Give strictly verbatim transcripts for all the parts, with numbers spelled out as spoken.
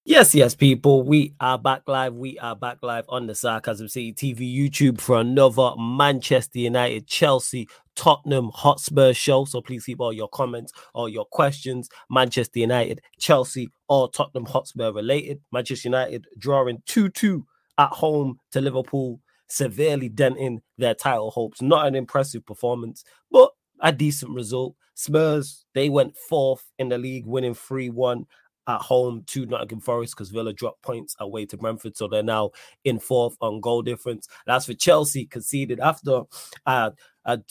Yes, yes, people. We are back live. We are back live on the Sarcasm City T V YouTube for another Manchester United, Chelsea, Tottenham Hotspur show. So please keep all your comments, all your questions, Manchester United, Chelsea, or Tottenham Hotspur related. Manchester United drawing two two at home to Liverpool, severely denting their title hopes. Not an impressive performance, but a decent result. Spurs, they went fourth in the league, winning three one. At home to Nottingham Forest because Villa dropped points away to Brentford, so they're now in fourth on goal difference. And as for Chelsea, conceded after uh, a,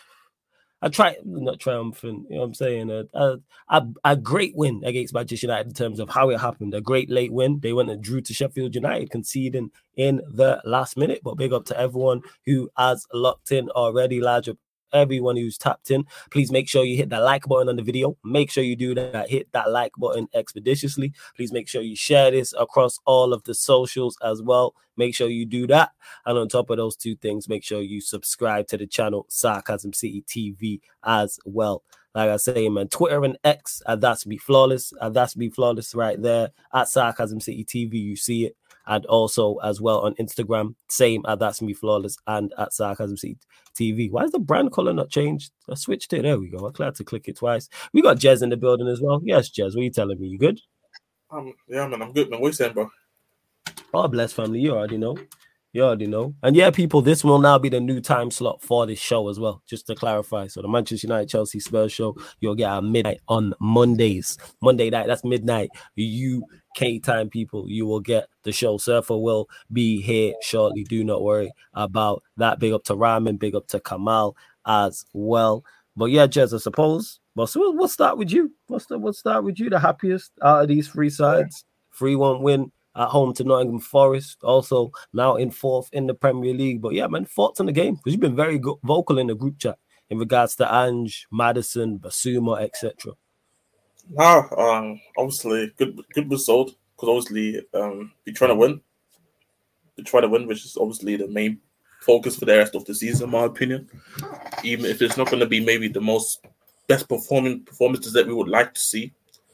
a try, not triumphant, you know what I'm saying, a, a, a, a great win against Manchester United in terms of how it happened. A great late win. They went and drew to Sheffield United, conceding in the last minute. But big up to everyone who has locked in already, large up. Everyone who's tapped in, please make sure you hit that like button on the video. Make sure you do that. Hit that like button expeditiously. Please make sure you share this across all of the socials as well. Make sure you do that. And on top of those two things, make sure you subscribe to the channel Sarcasm City T V as well. Like I say, man, Twitter and X at That's Be Flawless. At That's Be Flawless right there. At Sarcasm City T V, you see it. And also as well on Instagram, same at That's Me Flawless and at Sarcasm City T V. Why is the brand color not changed? I switched it. There we go. I'm glad to click it twice. We got Jez in the building as well. Yes, Jez, what are you telling me? You good? Um, yeah, man, I'm good, man. What are you saying, bro? Oh, bless family. You already know. You already know. And yeah, people, this will now be the new time slot for this show as well, just to clarify. So the Manchester United Chelsea Spurs show, you'll get at midnight on Mondays. Monday night, that's midnight. U K time, people. You will get the show. Surfer will be here shortly. Do not worry about that. Big up to Ramen, big up to Kamal as well. But yeah, Jez, I suppose. Well, so we'll, we'll start with you. We'll start, we'll start with you, the happiest out of these three sides. three one win at home to Nottingham Forest, also now in fourth in the Premier League. But yeah, man, thoughts on the game? Because you've been very go- vocal in the group chat in regards to Ange, Maddison, Basuma, et cetera. Nah, um, obviously, good good result, because obviously um, we're trying to win. We're trying to win, which is obviously the main focus for the rest of the season, in my opinion. Even if it's not going to be maybe the most best performing performances that we would like to see.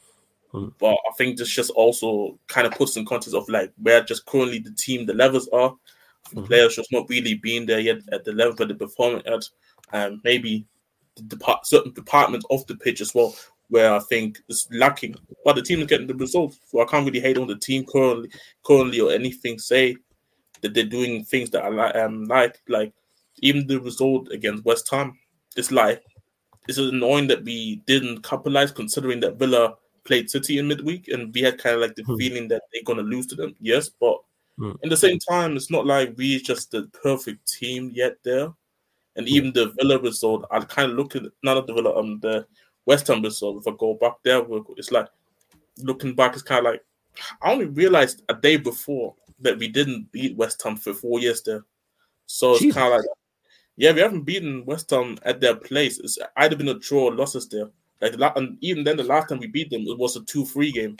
Mm. But I think this just also kind of puts in context of like where just currently the team, the levels are. Mm-hmm. Players just not really being there yet at the level that they're performing at. And maybe the depart- certain departments of the pitch as well, where I think it's lacking. But the team is getting the results. So I can't really hate on the team currently, currently or anything. Say that they're doing things that I like. Um, like, like even the result against West Ham, it's like, it's annoying that we didn't capitalize considering that Villa played City in midweek and we had kind of like the mm. feeling that they're going to lose to them. Yes, but mm. in the same time, it's not like we're just the perfect team yet there. And even mm. the Villa result, I kind of look at none of the Villa, um, the West Ham result. If I go back there, it's like looking back, it's kind of like I only realized a day before that we didn't beat West Ham for four years there. So it's kind of like, yeah, we haven't beaten West Ham at their place. It's either been a draw or losses there. Like, and even then, the last time we beat them, it was a two three game.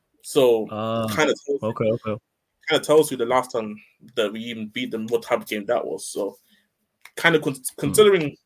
So uh, kind of okay, okay, kind of tells you the last time that we even beat them, what type of game that was. So kind of con- considering mm.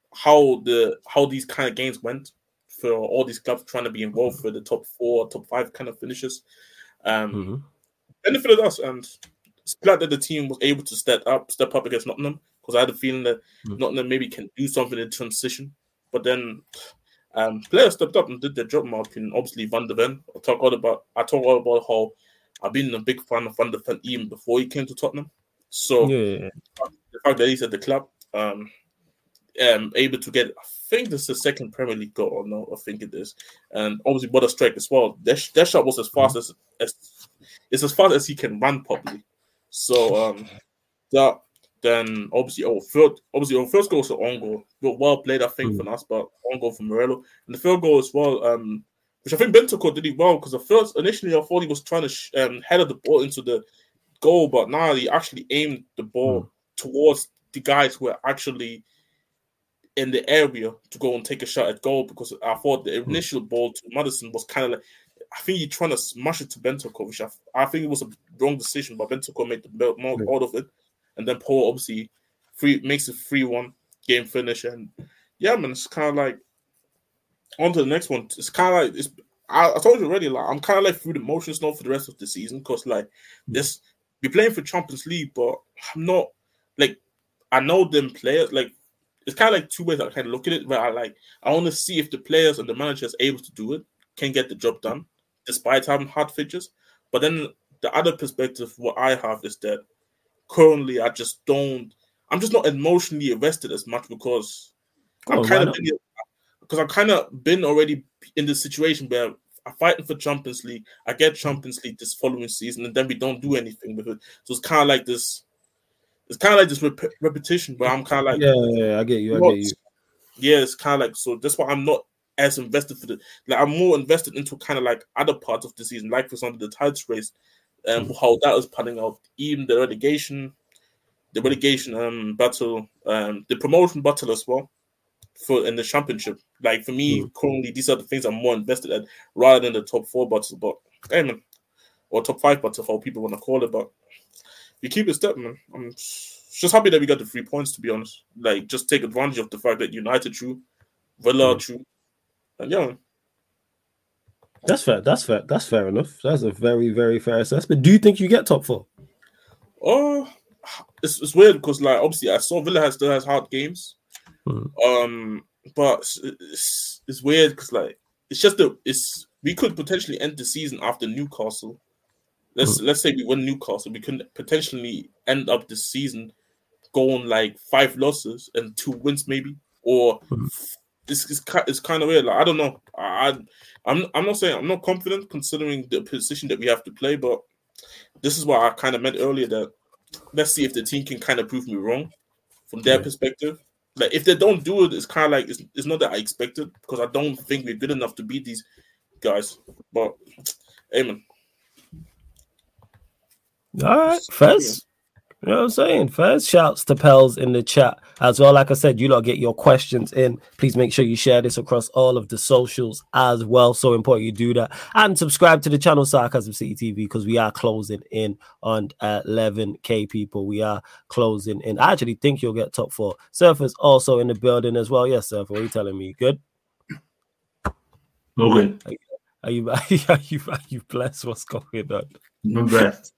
how the how these kind of games went for all these clubs trying to be involved for the top four, top five kind of finishes, um, mm-hmm. benefited us, and it's glad that the team was able to step up, step up against Nottingham, because I had a feeling that mm. Nottingham maybe can do something in transition, but then. Um, players stepped up and did their job, in my opinion. Obviously, Van de Ven. I talk all about. I talk all about how I've been a big fan of Van de Ven even before he came to Tottenham. So yeah. the fact that he's at the club, um, um, able to get, I think this is the second Premier League goal, or no, I think it is, and obviously what a strike as well. That, that shot was as fast mm-hmm. as, as it's as fast as he can run properly. So um, that. Then obviously our third, obviously our first goal was an own goal, but well played I think mm. from us, but own goal from Morello, and the third goal as well, um, which I think Bentancur did it well because the first initially I thought he was trying to sh- um, header the ball into the goal, but now he actually aimed the ball mm. towards the guys who were actually in the area to go and take a shot at goal, because I thought the initial mm. ball to Maddison was kind of like, I think he trying to smash it to Bentancur, which I, I think it was a wrong decision, but Bentancur made the most mm. out of it. And then Paul obviously free makes it three one game finish. And yeah, man, it's kind of like on to the next one. It's kind of like it's I, I told you already, like I'm kind of like through the motions now for the rest of the season because like this, we're playing for Champions League, but I'm not like I know them players. Like it's kind of like two ways I kind of look at it. Where I like I want to see if the players and the manager is able to do it, can get the job done despite having hard fixtures. But then the other perspective, what I have is that currently I just don't. I'm just not emotionally invested as much because I'm kind of because I've kind of been already in the situation where I'm fighting for Champions League. I get Champions League this following season, and then we don't do anything with it. So it's kind of like this. It's kind of like this rep- repetition where I'm kind of like, yeah, yeah, yeah, I get you, I not, get you. Yeah, it's kind of like so. That's why I'm not as invested for the. Like I'm more invested into kind of like other parts of the season, like for example the title race, um, mm. how that was panning out, even the relegation, the relegation um battle, um, the promotion battle as well. For in the championship, like for me, mm. currently these are the things I'm more invested in rather than the top four battles, but hey man, or top five battles, how people want to call it. But we keep it step, man. I'm just happy that we got the three points. To be honest, like just take advantage of the fact that United drew, Villa mm. drew, and yeah, man. That's fair. That's fair. That's fair enough. That's a very, very fair assessment. Do you think you get top four? Oh, it's it's weird because like obviously I saw Villa has still has hard games. Hmm. Um, but it's, it's weird because like it's just the it's we could potentially end the season after Newcastle. Let's hmm. let's say we win Newcastle, we could potentially end up the season going like five losses and two wins maybe, or hmm. this is it's kind of weird. Like I don't know. I I'm I'm not saying I'm not confident considering the position that we have to play, but this is what I kind of meant earlier that let's see if the team can kind of prove me wrong from their yeah. perspective. Like if they don't do it, it's kind of like it's, it's not that I expected because I don't think we're good enough to beat these guys. But hey, man. All right, Fez. You know what I'm saying? First, shouts to Pels in the chat as well. Like I said, you lot get your questions in. Please make sure you share this across all of the socials as well. So important you do that. And subscribe to the channel Sarcasm City T V because we are closing in on eleven K people. We are closing in. I actually think you'll get top four. Surfer's also in the building as well. Yes, Surfer, what are you telling me? Good? All good. Are you, are you, are you, are you blessed? What's going on? I'm blessed.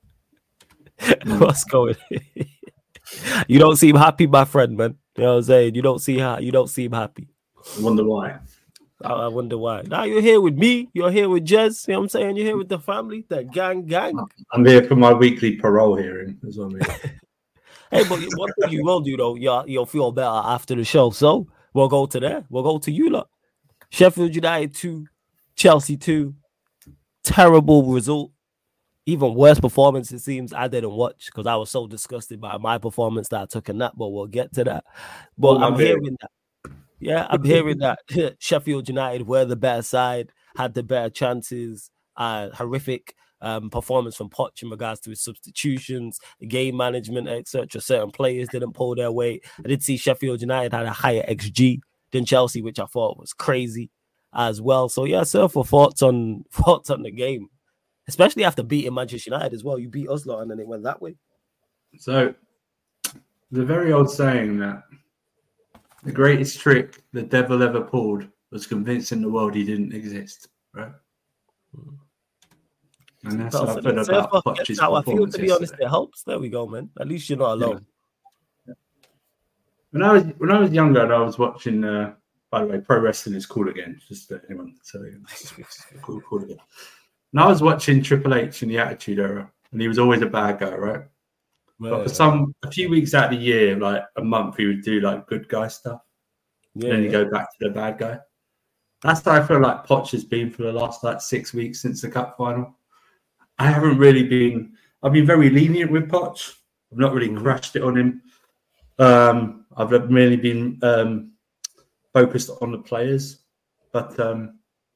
What's going on? You don't seem happy, my friend, man. You know what I'm saying? You don't see how you don't seem happy. I wonder why. I, I wonder why. Now you're here with me, you're here with Jez, you know what I'm saying? You're here with the family, the gang, gang. I'm here for my weekly parole hearing as well. Hey, but one thing you will do though, you'll, you'll feel better after the show. So we'll go to there. We'll go to you lot. Sheffield United two, Chelsea two. Terrible result. Even worse performance, it seems. I didn't watch because I was so disgusted by my performance that I took a nap, but we'll get to that. But oh, I'm hearing that. Yeah, I'm hearing that Sheffield United were the better side, had the better chances, uh, horrific um, performance from Poch in regards to his substitutions, game management, et cetera. Certain players didn't pull their weight. I did see Sheffield United had a higher X G than Chelsea, which I thought was crazy as well. So yeah, sir, for thoughts on thoughts on the game. Especially after beating Manchester United as well. You beat us lot and then it went that way. So, the very old saying that the greatest trick the devil ever pulled was convincing the world he didn't exist, right? Hmm. And that's how I feel about Poch's how I feel, to be honest, it helps. There we go, man. At least you're not alone. Yeah. When I was when I was younger and I was watching, uh, by the way, pro wrestling is cool again. Just to anyone tell you, it's cool, cool again. And I was watching Triple H in the Attitude Era, and he was always a bad guy, right? Yeah. But for some, a few weeks out of the year, like a month, he would do like good guy stuff. Yeah, and then you yeah. go back to the bad guy. That's how I feel like Poch has been for the last like six weeks since the cup final. I haven't really been, I've been very lenient with Poch. I've not really mm-hmm. crashed it on him. Um, I've really been um, focused on the players. But um,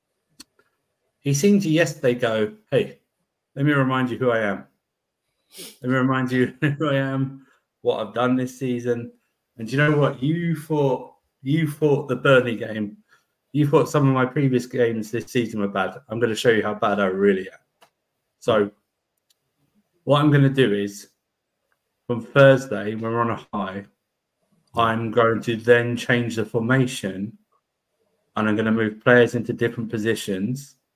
he seemed to yesterday go, hey, let me remind you who I am. Let me remind you who I am, what I've done this season. And do you know what? You thought you thought the Burnley game, you thought some of my previous games this season were bad. I'm going to show you how bad I really am. So what I'm going to do is from Thursday, when we're on a high, I'm going to then change the formation and I'm going to move players into different positions.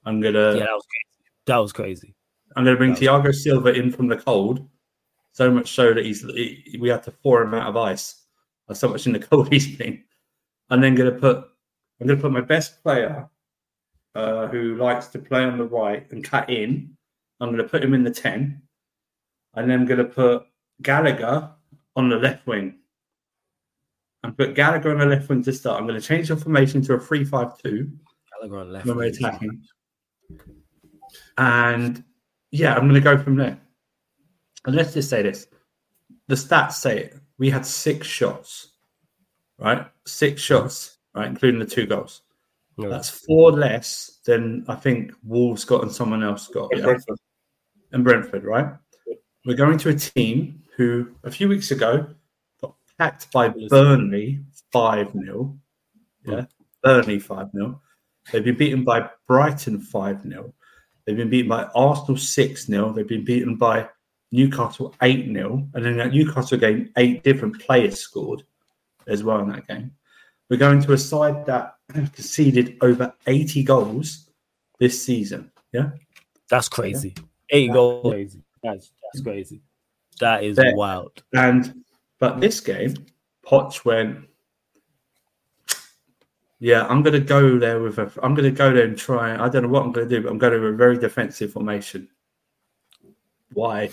I'm gonna. Yeah, that was crazy. That was crazy. I'm gonna bring That was Thiago Silva in from the cold. So much so that he's he, we had to pour him out of ice. That's so much in the cold he's been. And then gonna put I'm gonna put my best player, uh, who likes to play on the right and cut in. I'm gonna put him in the ten, and then I'm gonna put Gallagher on the left wing. And put Gallagher on the left wing to start. I'm gonna change the formation to a three five two. Gallagher on left When we're wing. attacking. And yeah, I'm gonna go from there. And let's just say this. The stats say it. We had six shots, right? Six shots, right? Including the two goals. Yeah. That's four less than I think Wolves got and someone else got. And Yeah? Brentford. And Brentford, right? We're going to a team who a few weeks ago got packed by Burnley five nil. Yeah. Burnley five nil. They've been beaten by Brighton five nil. They've been beaten by Arsenal six nil. They've been beaten by Newcastle eight nil, and in that Newcastle game, eight different players scored as well in that game. We're going to a side that conceded over eighty goals this season. Yeah, That's crazy. Eight That- goals. Crazy. That's that's crazy. That is That- wild. and but this game, Poch went. Yeah, I'm going to go there with a. I'm going to go there and try. I don't know what I'm going to do, but I'm going to a very defensive formation. Why?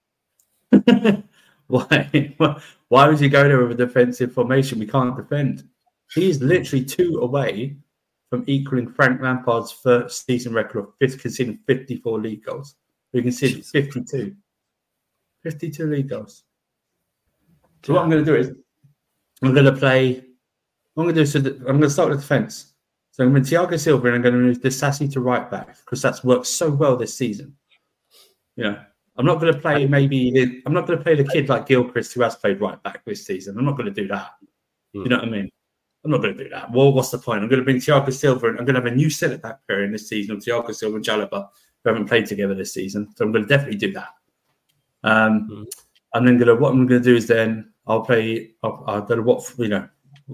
Why? Why would you go there with a defensive formation? We can't defend. He's literally two away from equaling Frank Lampard's first season record of fifth, conceding fifty-four league goals. We conceded fifty-two. fifty-two league goals. So what I'm going to do is I'm going to play. What I'm going to do is I'm going to start with defence. So I'm going to Thiago Silva and I'm going to move Disasi to right back because that's worked so well this season. You know, I'm not going to play maybe. The, I'm not going to play the kid like Gilchrist who has played right back this season. I'm not going to do that. Mm. You know what I mean? I'm not going to do that. Well, what's the point? I'm going to bring Thiago Silva and I'm going to have a new centre back pairing this season of Thiago Silva and Jalaba who haven't played together this season. So I'm going to definitely do that. Um, Mm. And then gonna, what I'm going to do is then I'll play. I'll, I don't know what you know.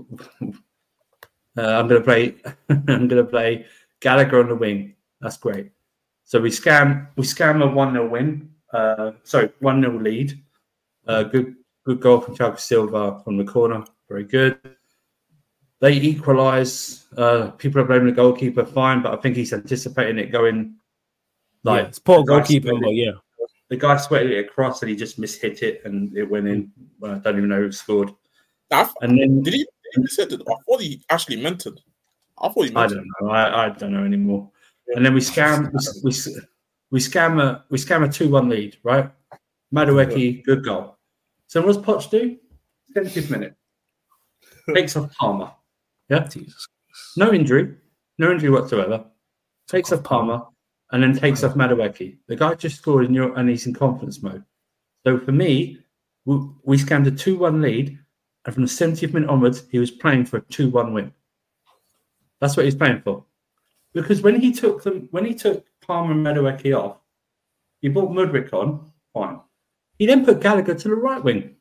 Uh, I'm going to play. I'm going to play Gallagher on the wing. That's great. So we scam. We scam a one nil win. Uh, sorry, one nil lead. Uh, good, good goal from Thiago Silva from the corner. Very good. They equalise. Uh, people are blaming the goalkeeper. Fine, but I think he's anticipating it going. Like yeah, it's poor the guy goalkeeping, sweated but it- yeah. The guy sweated it across and he just mishit it and it went in. Well, I don't even know who scored. I th- And then did he? Did he say that? I thought he actually meant it. I thought he I meant it. don't know. I, I don't know anymore. And then we scam we, we, we scam a we scam a two one lead, right? Madueke, good goal. So what's Poch do? seventieth minute. Takes off Palmer. Yeah. Jesus. No injury. No injury whatsoever. Takes off Palmer and then takes off Madueke. The guy just scored in your and he's in confidence mode. So for me, we, we scammed a two one lead, and from the seventieth minute onwards, he was playing for a two one win. That's what he's playing for. Because when he took them, when he took Palmer and Madueke off, he brought Mudryk on, fine. He then put Gallagher to the right wing.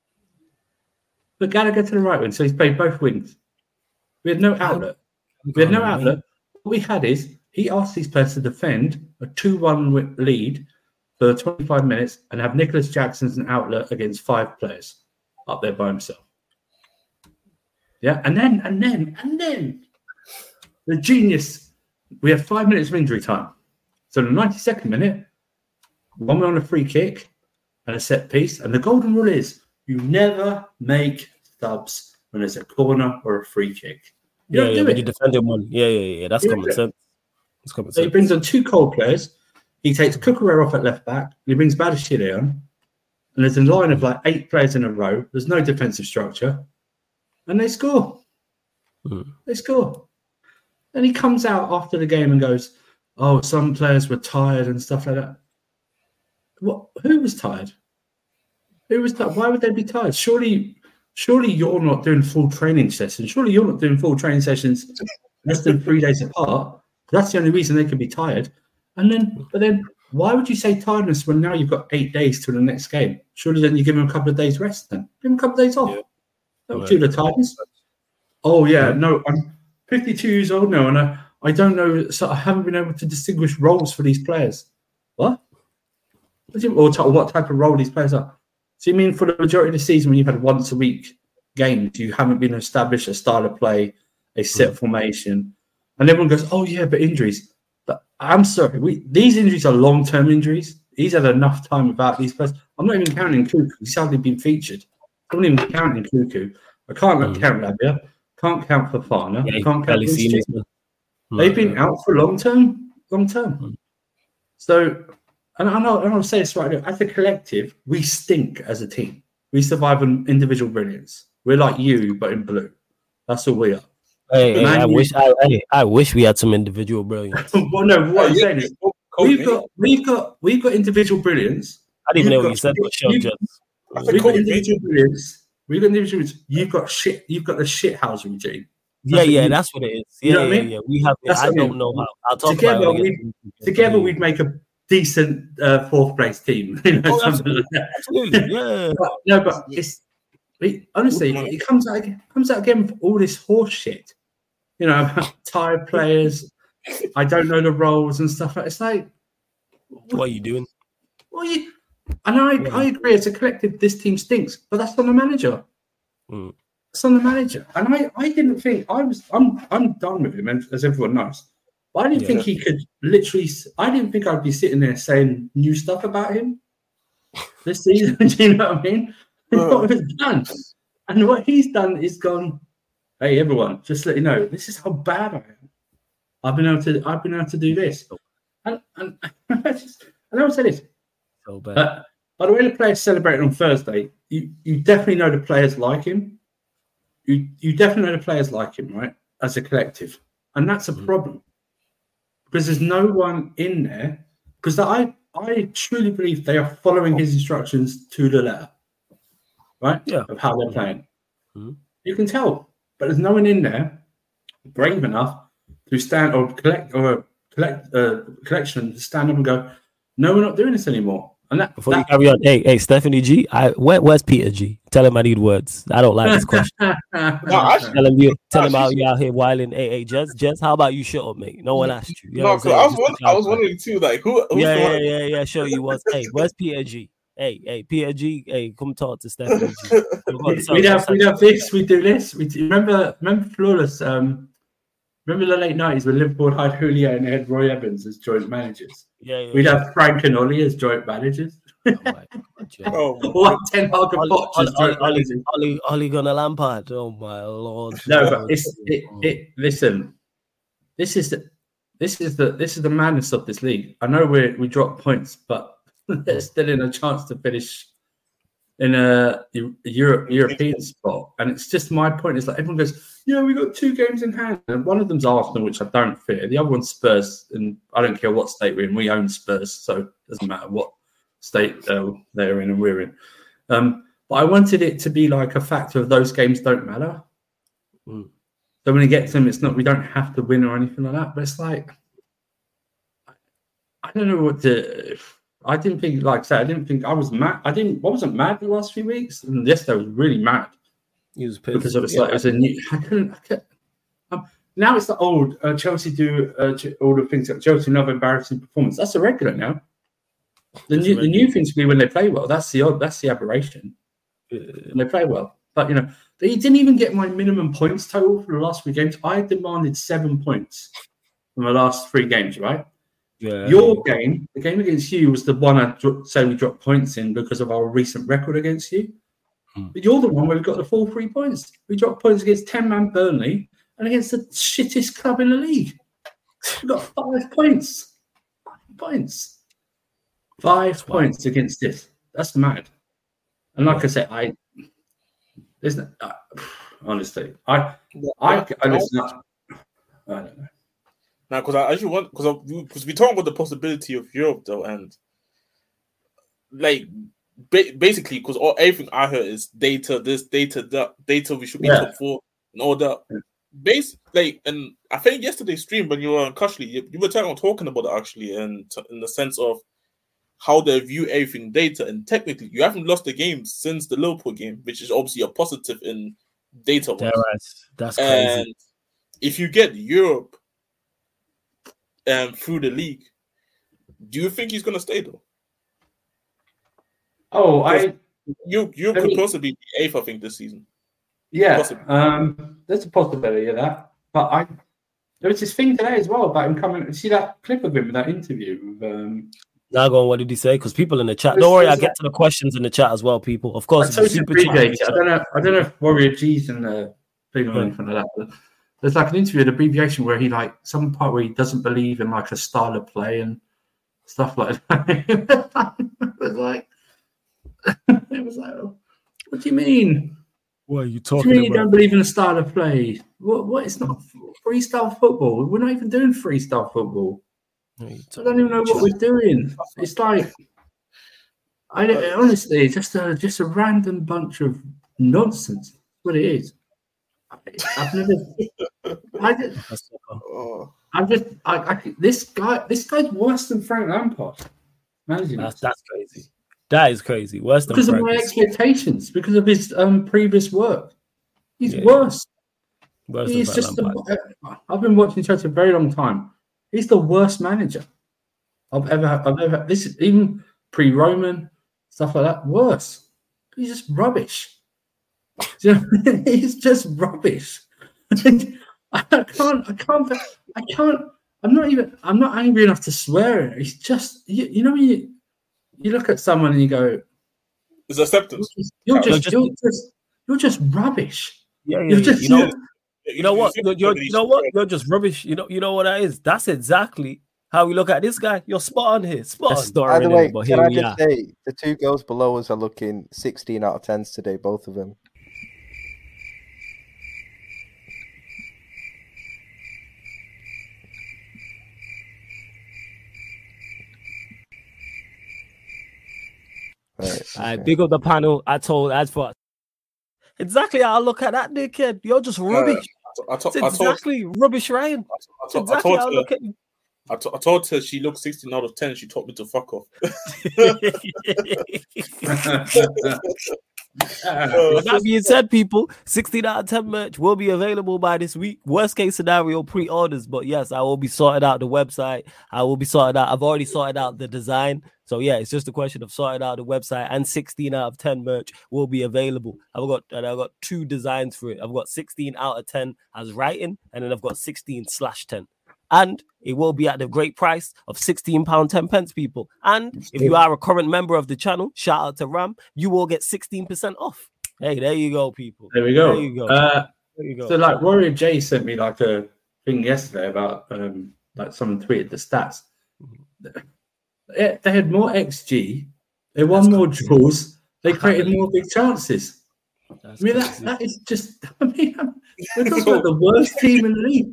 Put Gallagher to the right wing, so he's played both wings. We had no outlet. We had no outlet. What we had is he asked these players to defend a two one lead for twenty-five minutes and have Nicholas Jackson as an outlet against five players up there by himself. Yeah, and then, and then, and then, the genius, we have five minutes of injury time. So in the ninety-second minute, one way on a free kick and a set piece. And the golden rule is you never make subs when there's a corner or a free kick. You Yeah, don't yeah, do when it. you defend him one. Yeah, yeah, yeah. That's You common don't do it. sense. That's common So he sense. brings on two cold players. He takes Cucurella off at left back. He brings Badashile on. And there's a line of like eight players in a row. There's no defensive structure. And they score. Mm. They score. And he comes out after the game and goes, oh, some players were tired and stuff like that. What? Who was tired? Who was tired? Why would they be tired? Surely, surely you're not doing full training sessions. Surely you're not doing full training sessions less than three days apart. That's the only reason they could be tired. And then, but then, why would you say tiredness when now you've got eight days to the next game? Surely then you give them a couple of days rest. Then give them a couple of days off. Yeah. That would Right. do the tiredness. Oh yeah, Yeah. no, I'm fifty-two years old now, and I, I don't know. So I haven't been able to distinguish roles for these players. What? What, do you, or, t- or what type of role these players are? So you mean for the majority of the season, when you've had once a week games, you haven't been established a style of play, a set mm. formation, and everyone goes, "Oh yeah, but injuries." But I'm sorry, we, these injuries are long-term injuries. He's had enough time without these players. I'm not even counting Cuckoo. He's hardly been featured. I'm not even counting Cuckoo. I can't mm. count Rabia. Can't count Fofana. Yeah, can't count These mm. They've been out for long term. Long term. Mm. So, and I know, and I'll say this right now. As a collective, we stink as a team. We survive on individual brilliance. We're like you, but in blue. That's all we are. Hey, hey, I wish I, hey, I wish we had some individual brilliance. Well, no, what I'm saying is we've got we've got we've got individual brilliance. I didn't even know what you said, but sure, just we've got individual brilliance. We've got individual brilliance. You've got shit. You've got the shit house regime. Yeah, yeah, you, that's what it is. Yeah, you know yeah, I mean? yeah. We have. That's I don't I mean. know how. I'll talk together, about it. We, together, we'd make a decent uh, fourth place team. You know, oh, absolutely. Like absolutely, yeah. But, no, but it's it, honestly, it comes out it comes out again with all this horse shit. You know, tired players. I don't know the roles and stuff. It's like, what are you doing? Well, you and I, yeah. I agree. As a collective, this team stinks, but that's on the manager. Mm. It's on the manager, and I, I didn't think I was. I'm, I'm done with him, as everyone knows. But I didn't yeah. think he could literally. I didn't think I'd be sitting there saying new stuff about him this season. Do you know what I mean? And uh. what he's done, and what he's done is gone. Hey, everyone, just let you know, this is how bad I am. I've been able to. I've been able to do this, and and I just. And I will say this. So bad. Uh, by the way, the players celebrated on Thursday. You you definitely know the players like him. You you definitely know the players like him, right? As a collective. And that's a mm. problem. Because there's no one in there. Because I, I truly believe they are following his instructions to the letter. Right? Yeah. Of how they're playing. Mm. You can tell. But there's no one in there brave enough to stand or collect or collect uh, collection to stand up and go, no, we're not doing this anymore. And that, Before that, you carry on, hey, hey, Stephanie G, I, where, where's Peter G? Tell him I need words. I don't like this question. no, actually, tell him you, tell no, him how you out here wilding. Hey, hey, Jess, Jess, how about you shut up, mate? No one asked you. you no, because I was, wondering, I was wondering too, like who? Yeah, yeah, yeah, yeah. Sure, you was. Hey, where's Peter G? Hey, hey, Peter G. Hey, come talk to Stephanie G. we have, we have this. We do this. We do, remember, remember, flawless. Um, remember the late nineties when Liverpool had Julio and they had Roy Evans as joint managers. Yeah, yeah, we'd yeah. have Frank and Ollie as joint managers. Oh my God, yeah. oh, what Ten Hag and Poch as joint Ollie, managers. Ollie, Ollie gonna Lampard. Oh my Lord. No, but it's it, it. Listen, this is the this is the this is the madness of this league. I know we we dropped points, but there's still in a chance to finish in a, a Europe European spot. And it's just my point is like everyone goes, yeah, we got two games in hand, and one of them's Arsenal, which I don't fear. The other one's Spurs, and I don't care what state we're in. We own Spurs, so it doesn't matter what state uh, they're in and we're in. Um, but I wanted it to be like a factor of those games don't matter. Mm. So when it gets them, it's not we don't have to win or anything like that. But it's like I don't know what to. I didn't think, like I said, I didn't think I was mad. I didn't. I wasn't mad the last few weeks, and yesterday I was really mad. He was pissed because it was like it was a new. I couldn't. I couldn't um, now it's the old uh, Chelsea do uh, all the things that Chelsea another embarrassing performance. That's a regular now. The new, the new things be when they play well. That's the odd. That's the aberration. Yeah. When they play well, but you know they didn't even get my minimum points total for the last three games. I demanded seven points from the last three games, right? Yeah. Your game, the game against you, was the one I dro- say we dropped points in because of our recent record against you. Hmm. But you're the one where we got the full three points. We dropped points against ten-man Burnley and against the shittest club in the league. We got five points. Five points. Five That's points wild. Against this. That's mad. And like yeah. I said, I there's no, uh, honestly, I I, I, I listen. I don't know. Now, because I actually want, because because we talk about the possibility of Europe though, and like ba- basically, because all everything I heard is data, this data, that data, we should be yeah. top four and all that. Yeah. Base like, and I think yesterday's stream when you were on Cushley, you, you were talking, talking about it actually, and t- in the sense of how they view everything data, and technically, you haven't lost the game since the Liverpool game, which is obviously a positive in data. That's, that's crazy. And if you get Europe. um, through the league. Do you think he's going to stay though? Oh, I you you I could mean, possibly be eighth, I think, this season. Yeah, um, there's a possibility of that. But I there was this thing today as well about him coming. See that clip of him with that interview with. Um, Now, go on. What did he say? Because people in the chat. Don't worry, I get to the questions in the chat as well. People, of course, I, it's a super abbreviate chat. it. I don't know. I don't know if Warrior G's in the thing or anything like that. But there's like an interview, an abbreviation where he like some part where he doesn't believe in like a style of play and stuff like that. It was like, it was like, oh, what do you mean? What are you What talking do you mean about? you don't believe in a style of play? What? What? It's not freestyle football. We're not even doing freestyle football. I don't even know what we're doing. It's like, I don't, honestly, it's just a just a random bunch of nonsense. That's what it is. I, I've never. I just, I'm just. I, I, this guy. This guy's worse than Frank Lampard. Managing that's, that's crazy. That is crazy. Worse than because Frank. of my expectations. Because of his um, previous work. He's Yeah. worse. Worse He's than just. Frank Lampard. The, I've been watching Chelsea a very long time. He's the worst manager I've ever. I've ever. This is even pre-Roman stuff like that. Worse. He's just rubbish. You know, he's just rubbish. I can't. I can't. I can't. I'm not even. I'm not angry enough to swear. It's just. You, you know when you you look at someone and you go, "It's acceptance." You're just. You're just. You're just, you're just rubbish. Yeah, yeah, You're yeah. just, You know. You know what? You're, you're, you know what? You're just rubbish. You know. You know what that is. That's exactly how we look at this guy. You're spot on here. Spot on. By the way, but can here I we just are. say the two girls below us are looking sixteen out of tens today, both of them. Right, I big up the panel. I told as for exactly how I look at that dickhead. You're just rubbish. Uh, I, to- it's I told, exactly rubbish, Ryan. I, to- exactly I told how I her, look at you. I, to- I told her she looked sixteen out of ten. She told me to fuck off. With that being said, people, sixteen out of ten merch will be available by this week. Worst case scenario, pre-orders. But yes, I will be sorting out the website. I will be sorting out. I've already sorted out the design. So yeah, it's just a question of sorting out the website, and sixteen out of ten merch will be available. I've got and I've got two designs for it. I've got sixteen out of ten as writing, and then I've got sixteen slash ten. And it will be at the great price of sixteen pounds ten pence, people. And if you are a current member of the channel, shout out to Ram, you will get sixteen percent off. Hey, there you go, people. There we go. There you go. Uh, there you go. So, like, Warrior J sent me like a thing yesterday about um, like someone tweeted the stats. They, they had more X G, they won That's more crazy. draws, they created more big chances. That's I mean, that, that is just. I mean, we're talking about the worst team in the league.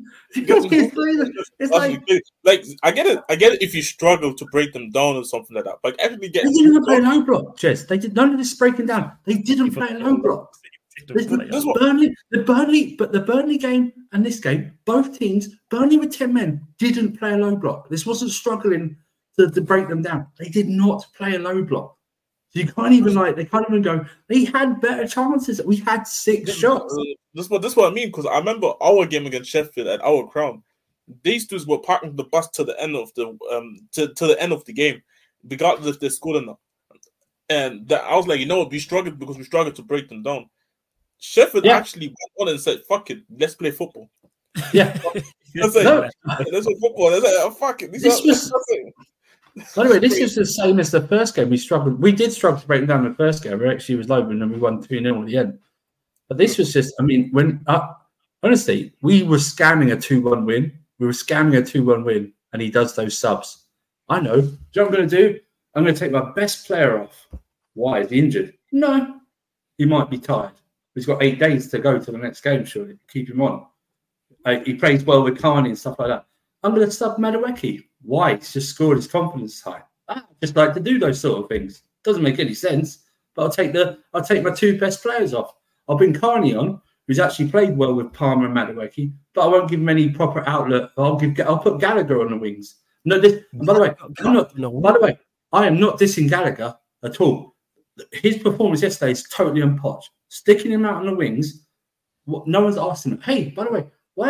It's like, like I get it, I get it if you struggle to break them down or something like that. But actually, get they didn't play low block, Jess. They did none of this breaking down. They didn't play low block. The Burnley, the Burnley, but the Burnley game and this game, both teams, Burnley with ten men, didn't play a low block. This wasn't struggling to, to break them down. They did not play a low block. So you can't even like they can't even go. They had better chances. We had six this, shots. Uh, this what this what I mean because I remember our game against Sheffield at our Crown. These dudes were parking the bus to the end of the um to, to the end of the game, regardless if they scored or not. And that I was like, you know what, we struggled because we struggled to break them down. Sheffield yeah. actually went on and said, "Fuck it, let's play football." Yeah, that's it. No. Let's play football. That's it. Oh, fuck it. These this are, was. By the way, this is the same as the first game. We struggled. We did struggle to break them down in the first game. We actually was low, and then we won two nil at the end. But this was just, I mean, when uh, honestly, we were scamming a two one win. We were scamming a two one win, and he does those subs. I know. Do you know what I'm going to do? I'm going to take my best player off. Why? Is he injured? No. He might be tired. He's got eight days to go to the next game, surely. Keep him on. Uh, he plays well with Carney and stuff like that. I'm going to sub Madueke. Why? He's just scored his confidence high. I just like to do those sort of things. Doesn't make any sense. But I'll take the I'll take my two best players off. I'll bring Carney on, who's actually played well with Palmer and Madueke, but I won't give him any proper outlet. I'll give I'll put Gallagher on the wings. No, this and by the way, I'm not, no, by the way, I am not dissing Gallagher at all. His performance yesterday is totally on pot. Sticking him out on the wings, no one's asking him, hey, by the way, why the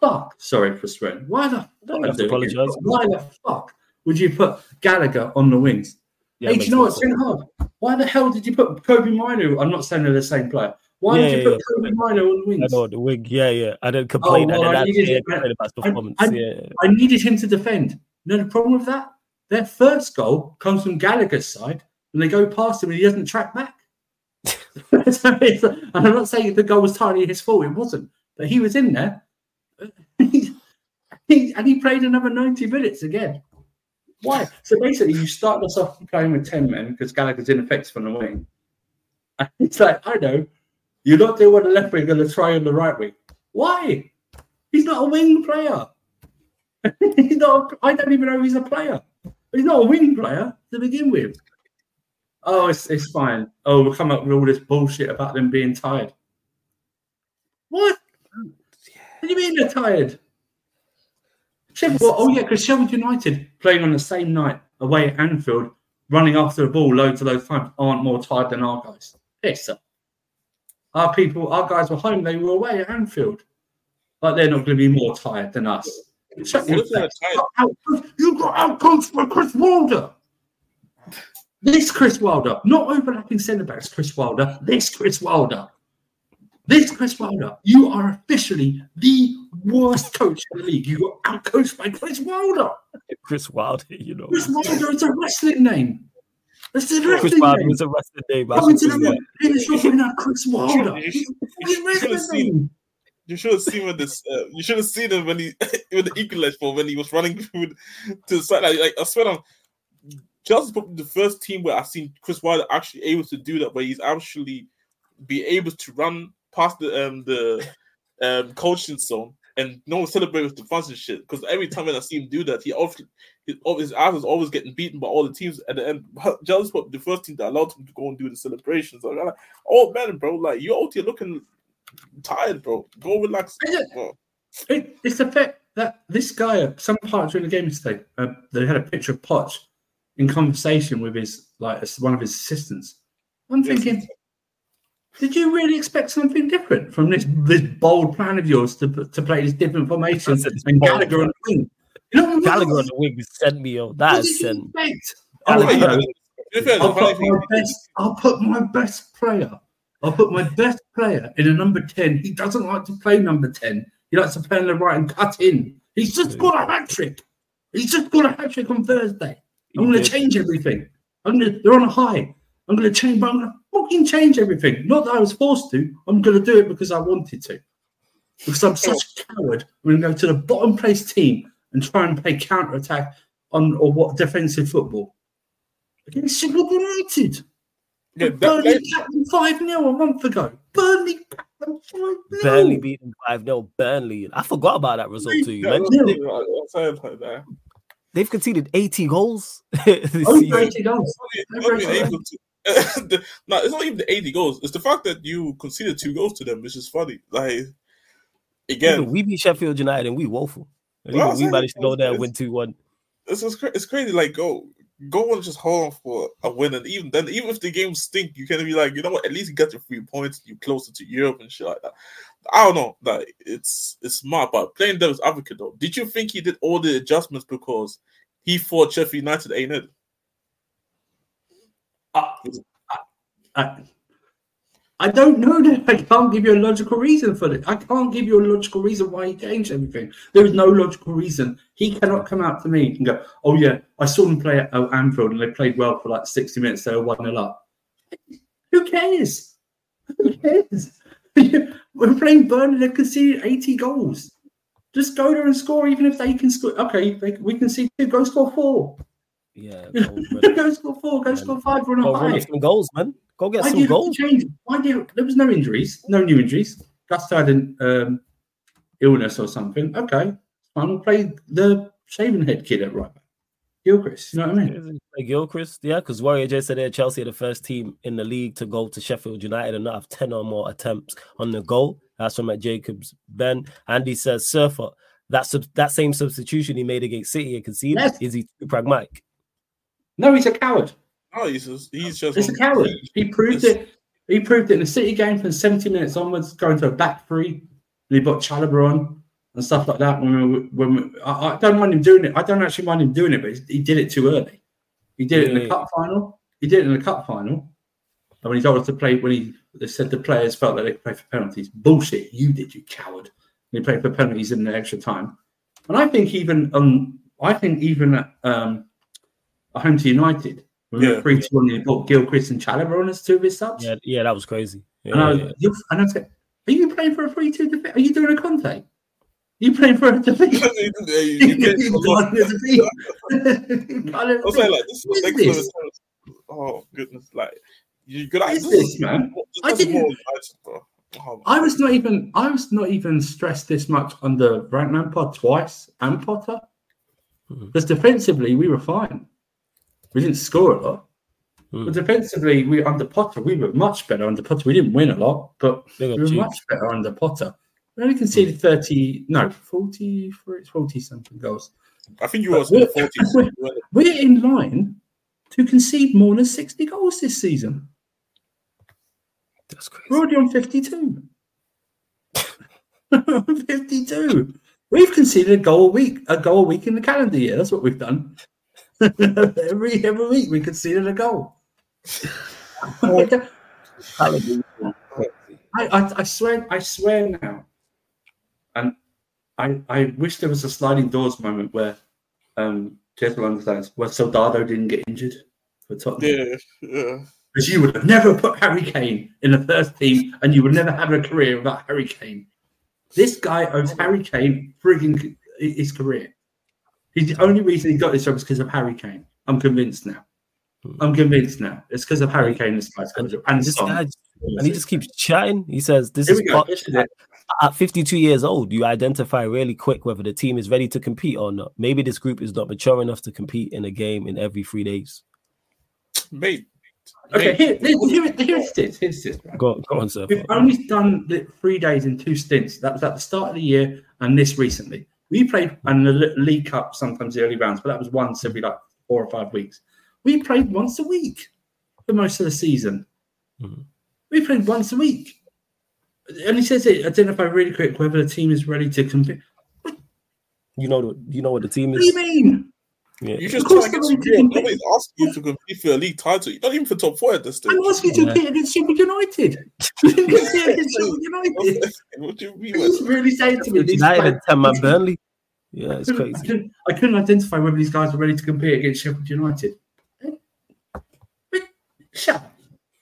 fuck? Sorry for swearing. Why the Don't have fuck? to apologise. Why the fuck would you put Gallagher on the wings? Yeah, hey, do makes you know no what, sense. Ten Hag? Why the hell did you put Kobe Mino? I'm not saying they're the same player. Why Yeah, did you yeah, put yeah. Kobe Mino on the I wings? know the wing. Yeah, yeah. I didn't complain. Oh, well, I I didn't needed, actually complain about his I, performance. I, yeah. I needed him to defend. You know the problem with that? Their first goal comes from Gallagher's side, and they go past him, and he doesn't track back. So it's- and I'm not saying the goal was entirely his fault. It wasn't, but he was in there, he, and he played another ninety minutes again. Why? So basically, you start us off playing with ten men because Gallagher's ineffective on the wing. And it's like, I know, you're not doing what the left wing going to try on the right wing. Why? He's not a wing player. He's not. I don't even know if he's a player. He's not a wing player to begin with. Oh, it's it's fine. Oh, we'll come up with all this bullshit about them being tired. What? What do you mean they're tired? Sheffield, oh yeah, because Sheffield United playing on the same night away at Anfield, running after the ball loads of those times, aren't more tired than our guys. Yes, sir. Our people, our guys were home. They were away at Anfield. Like they're not going to be more tired than us. Shut your What if they're face. tired? Out- You got outcoached by Chris Wilder. This Chris Wilder, not overlapping centre backs, Chris Wilder. This Chris Wilder. This Chris Wilder. You are officially the worst coach in the league. You got outcoached by Chris Wilder. Chris Wilder, you know. Chris Wilder is a wrestling name. It's a Chris wrestling Wilder name. was a wrestling name. I Coming should to say the that. finish off in that Chris Wilder. You It's should- a you should have wrestling seen. name. You should have seen when this. Uh, you should have seen him when he when the equalizer for when he was running through to the side. Like, like I swear on, Chelsea's probably the first team where I've seen Chris Wilder actually able to do that, where he's actually be able to run past the um the um coaching zone and no one celebrate with the fans and shit. Because every time when I see him do that, he always his, his ass is always getting beaten by all the teams at the end. Chelsea's probably the first team that allowed him to go and do the celebrations. I'm like, oh man, bro, like you're out here looking tired, bro. Go relax, bro. It, it's the fact that this guy, at some part during the game today, uh, they had a picture of Poch in conversation with his like one of his assistants. I'm Yes. thinking, did you really expect something different from this this bold plan of yours to to play this different formation I said it's and bold, Gallagher bro. on the wing? You know what, Gallagher on the wing sent me, yo. That what is did you sent. expect? Oh, Oh, yeah. you know, To be fair, the I'll funny put thing my is- best. I'll put my best player. I'll put my best player in a number ten. He doesn't like to play number ten. He likes to play on the right and cut in. He's just got a hat trick. He's just got a hat trick on Thursday. I'm going to did. change everything. I'm gonna, they're on a high. I'm going to change, but I'm going to fucking change everything. Not that I was forced to. I'm going to do it because I wanted to. Because I'm such a coward. I'm going to go to the bottom place team and try and play counter attack on or what defensive football against Sheffield United. Yeah, that, Burnley that, capped them five nil a month ago. Burnley capped them five nil. Burnley beating five nil. Burnley. I forgot about that result too. You yeah, mentioned that's- it. I'm saying like that. They've conceded eighty goals this Over season. eighty goals. Not being able to- the- no, it's not even the eighty goals. It's the fact that you conceded two goals to them, which is funny. Like Even again, we beat Sheffield United and we woeful. And Well, even we I'm managed to saying, go there and it's- win two one. it's it's, cra- it's crazy. Like go go and just hold on for a win, and even then, even if the games stink, you can be like, you know what? At least you got your three points. You closer to Europe and shit like that. I don't know. Like it's it's smart, but playing devil's advocate though, did you think he did all the adjustments because he thought Sheffield United ain't it? I, I, I don't know that. I can't give you a logical reason for it. I can't give you a logical reason why he changed everything. There is no logical reason. He cannot come out to me and go, oh, yeah, I saw them play at Anfield and they played well for like sixty minutes. They were one nil up. Who cares? Who cares? We're playing Burnley. They've conceded eighty goals. Just go there and score, even if they can score. Okay, they, we can see two. Go score four. Yeah, go, Go score four. Go score five. We're on go a run high. some goals, man. Go get Why do some you have to goals. change? Why do you, there was no injuries, no new injuries. Gus had an um, illness or something. Okay, fine. We'll play the shaven head kid at right back, Gilchrist. You know what I mean? Like Gilchrist, yeah, because Warrior J said there Chelsea are the first team in the league to go to Sheffield United and not have ten or more attempts on the goal. That's from at Jacobs Ben. Andy says Surfer, that sub- that same substitution he made against City and conceded, Yes. is he too pragmatic? No, he's a coward. No, he's just he's just He's a coward. He proved It's- it. He proved it in the City game from seventy minutes onwards, going to a back three. And he put Chalobah on. and stuff like that. When we, when we, I, I don't mind him doing it. I don't actually mind him doing it, but he did it too early. He did it in the cup final. He did it in the cup final. And when he told us to play, when he they said the players felt that they could play for penalties. Bullshit! You did, you coward. And he played for penalties in the extra time. And I think even um, I think even at um, at home to United, when we Yeah. were three two on, he brought Gilchrist and Chalobah on as two of his subs. Yeah, yeah, that was crazy. Yeah, and I was, yeah. you're, and I said, "Are you playing for a three two defeat? Are you doing a Conte? Are you playing for a defeat?" you, you get a lot. I was saying, like, this was What next is level. Oh goodness, like you could like What is this, man? I I didn't- didn't. Bro. Oh, I was not even I was not even stressed this much under Frank Lampard twice and Potter. Mhm. Because defensively we were fine. We didn't score a lot. Mm. But defensively we under Potter, we were much better under Potter. We didn't win a lot, but Big we up were Chiefs. much better under Potter. We only conceded thirty no, forty forty something goals. I think you were But in the we're- forties. We're in line to concede more than sixty goals this season. That's crazy. We're already on fifty-two. fifty-two. We've conceded a goal a week, a goal a week in the calendar year. That's what we've done. every every week we conceded a goal. I, I, I swear, I swear now, and I I wish there was a sliding doors moment where um Jezebel understands where Soldado didn't get injured for Tottenham. Yeah, yeah. Because you would have never put Harry Kane in the first team, and you would never have a career without Harry Kane. This guy owes Harry Kane frigging his career. He's the only reason he got this job is because of Harry Kane. I'm convinced now. I'm convinced now. It's because of Harry Kane. This guy's got a job. And This Son. guy, and he just keeps chatting. He says, "This Here is we go. pot- This is it. at fifty-two years old. You identify really quick whether the team is ready to compete or not. Maybe this group is not mature enough to compete in a game in every three days." Mate. Okay, mate, here, here, here, here's this. Here's this. Right? Go, go on, sir. We've only done the three days in two stints. That was at the start of the year and this recently. We played and the Le- League Cup, sometimes the early rounds, but that was once every like four or five weeks. We played once a week for most of the season. Mhm. We played once a week. And he says it, identify really quick whether the team is ready to compete. You know, the, you know what the team What do you is. mean? Yeah. You just Of course trying to get they're some ready to real. compete. Nobody's asking you to compete for a league title. Not even for top four at this stage. I'm asking you to Yeah. compete against Sheffield United. You can compete against Sheffield United. What do you mean? He's really saying to me, these United guys- and ten man Burnley. Yeah, it's I couldn't, I, crazy. couldn't, I couldn't identify whether these guys were ready to compete against Sheffield United. Shut up.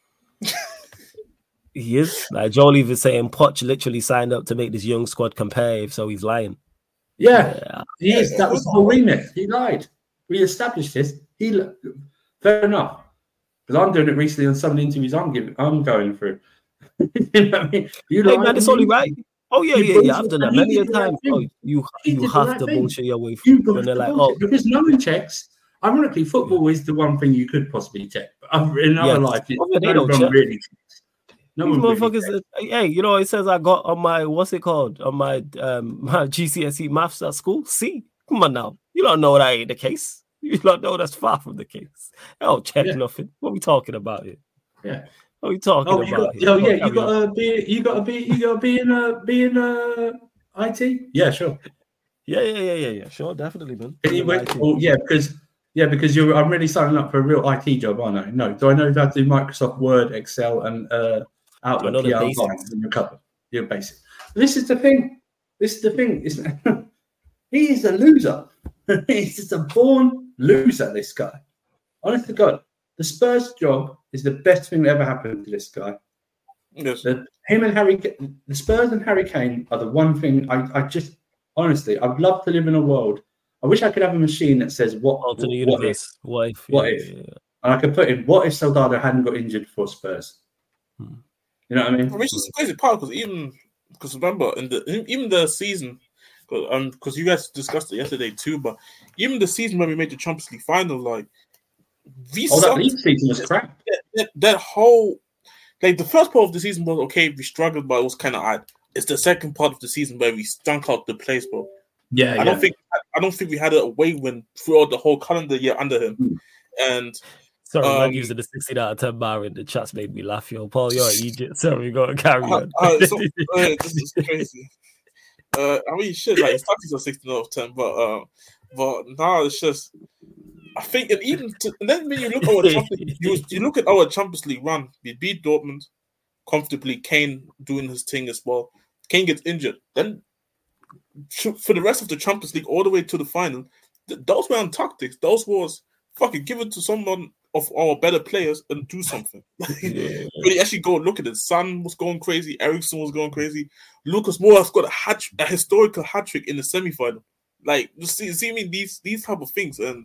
He is. Like Joel even saying, Poch literally signed up to make this young squad competitive, so he's lying. Yeah, Yeah. he is. That was the whole remit. He lied. We established this. He li- fair enough. Because I'm doing it recently on some of the interviews I'm giving. I'm going through. You know what I mean? You Hey lied man, it's to only me. right. Oh yeah, You yeah, yeah. bullshit, I've done that and he many a did the right time. thing. Oh, you He you did the have right to thing. bullshit your way You through. got And they're to like, bullshit oh, because no one checks. Ironically, football is the one thing you could possibly check. But other- in other Yeah. life, it, Oh, yeah, they no don't one check. really checks. No these one really motherfuckers. checks. uh, hey, you know, it says I got on my what's it called on my um my G C S E maths at school. C. Come on now, you don't know that ain't the case. You don't know that's far from the case. I don't check Yeah. nothing. What we talking about here? Yeah. What we talking Oh, you about got, here? oh Go yeah, on, you carry got on. to be, you got to be, you got to be in a, be in a I T. Yeah, sure. Yeah, yeah, yeah, yeah, yeah. Sure, definitely, man. Can you Yeah, wait? I T. Oh, yeah, because yeah, because you're. I'm really signing up for a real I T job, aren't I? No. Do I know how to do Microsoft Word, Excel, and uh, Outlook? know the Yeah, I'm basics? fine. You're covered. You're basic. This is the thing. This is the thing. Is he is a loser. He's just a born loser. This guy. Honest to God, the Spurs job is the best thing that ever happened to this guy. Yes. The, him and Harry, the Spurs and Harry Kane are the one thing I, I just honestly, I'd love to live in a world. I wish I could have a machine that says what, Alternate what universe. if, What if? what yeah, if? yeah, yeah. and I could put in what if Soldado hadn't got injured for Spurs. Hmm. You know what I mean? Which is the crazy part because even because remember in the even the season, cause, um, because you guys discussed it yesterday too, but even the season when we made the Champions League final, like we Oh, that sucked. league season was crap. that, that, that whole like the first part of the season was okay, we struggled, but it was kind of odd. It's the second part of the season where we stunk out the place, bro. Yeah, I yeah. don't think I don't think we had a away win throughout the whole calendar year under him, Mm. and Sorry, Um, man, using the sixteen out of ten bar in the chats made me laugh. Yo, Paul, you're an Egypt. Sorry, we got to carry uh, on. uh, so, uh, this is crazy. Uh, I mean, shit, like his tactics are sixteen out of ten, but uh, but now it's just. I think, and even to, and then when you look at our Champions, you, you look at our Champions League run. We beat Dortmund comfortably. Kane doing his thing as well. Kane gets injured. Then for the rest of the Champions League, all the way to the final, th- those were on tactics. Those was fucking give it to someone of our better players and do something. Yeah. When you actually go look at it, Son was going crazy. Ericsson was going crazy. Lucas Moura's got a hat, a historical hat trick in the semi-final. Like you see, see me these these type of things and.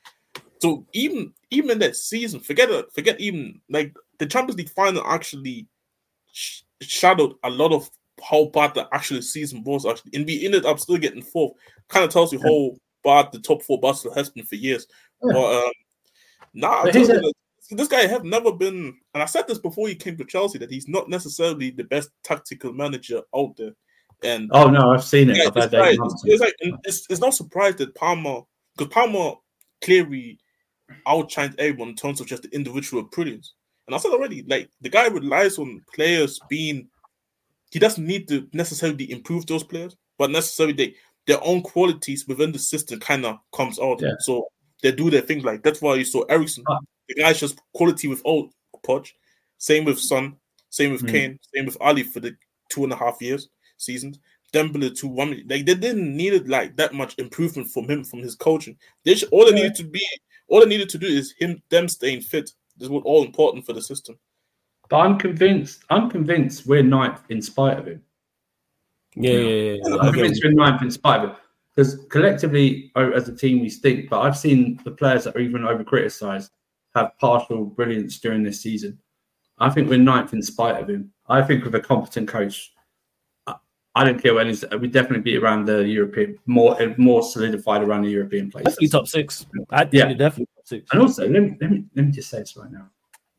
So even even in that season, forget it, forget even like the Champions League final actually sh- shadowed a lot of how bad the actual season was. Actually, and we ended up still getting fourth. Kind of tells you how bad the top four Barcelona has been for years. Yeah. But um, nah, but you, a- this guy have never been. And I said this before he came to Chelsea that he's not necessarily the best tactical manager out there. And oh no, I've seen it. Yeah, I've had guy, eight it's, it's like it's, it's not surprised that Palmer because Palmer clearly outshines everyone in terms of just the individual brilliance. And I said already, like the guy relies on players being. He doesn't need to necessarily improve those players, but necessarily they, their own qualities within the system kind of comes out. Yeah. So they do their thing. Like that's why you saw Ericsson. Ah. The guy's just quality without Poch. Same with Son. Same with mm. Kane. Same with Ali for the two and a half years seasons. Dembele two one. Like they didn't need it like that much improvement from him from his coaching. They should, all they yeah. needed to be. All they needed to do is him, them staying fit. This was all important for the system. But I'm convinced. I'm convinced we're ninth in spite of him. Yeah, yeah, yeah, yeah. I'm convinced we're ninth in spite of it because collectively, as a team, we stink. But I've seen the players that are even over criticised have partial brilliance during this season. I think we're ninth in spite of him. I think with a competent coach, I, I don't care when he's. We definitely be around the European, more more solidified around the European place. Definitely top six. I yeah, definitely top six. And also, let me, let me let me just say this right now.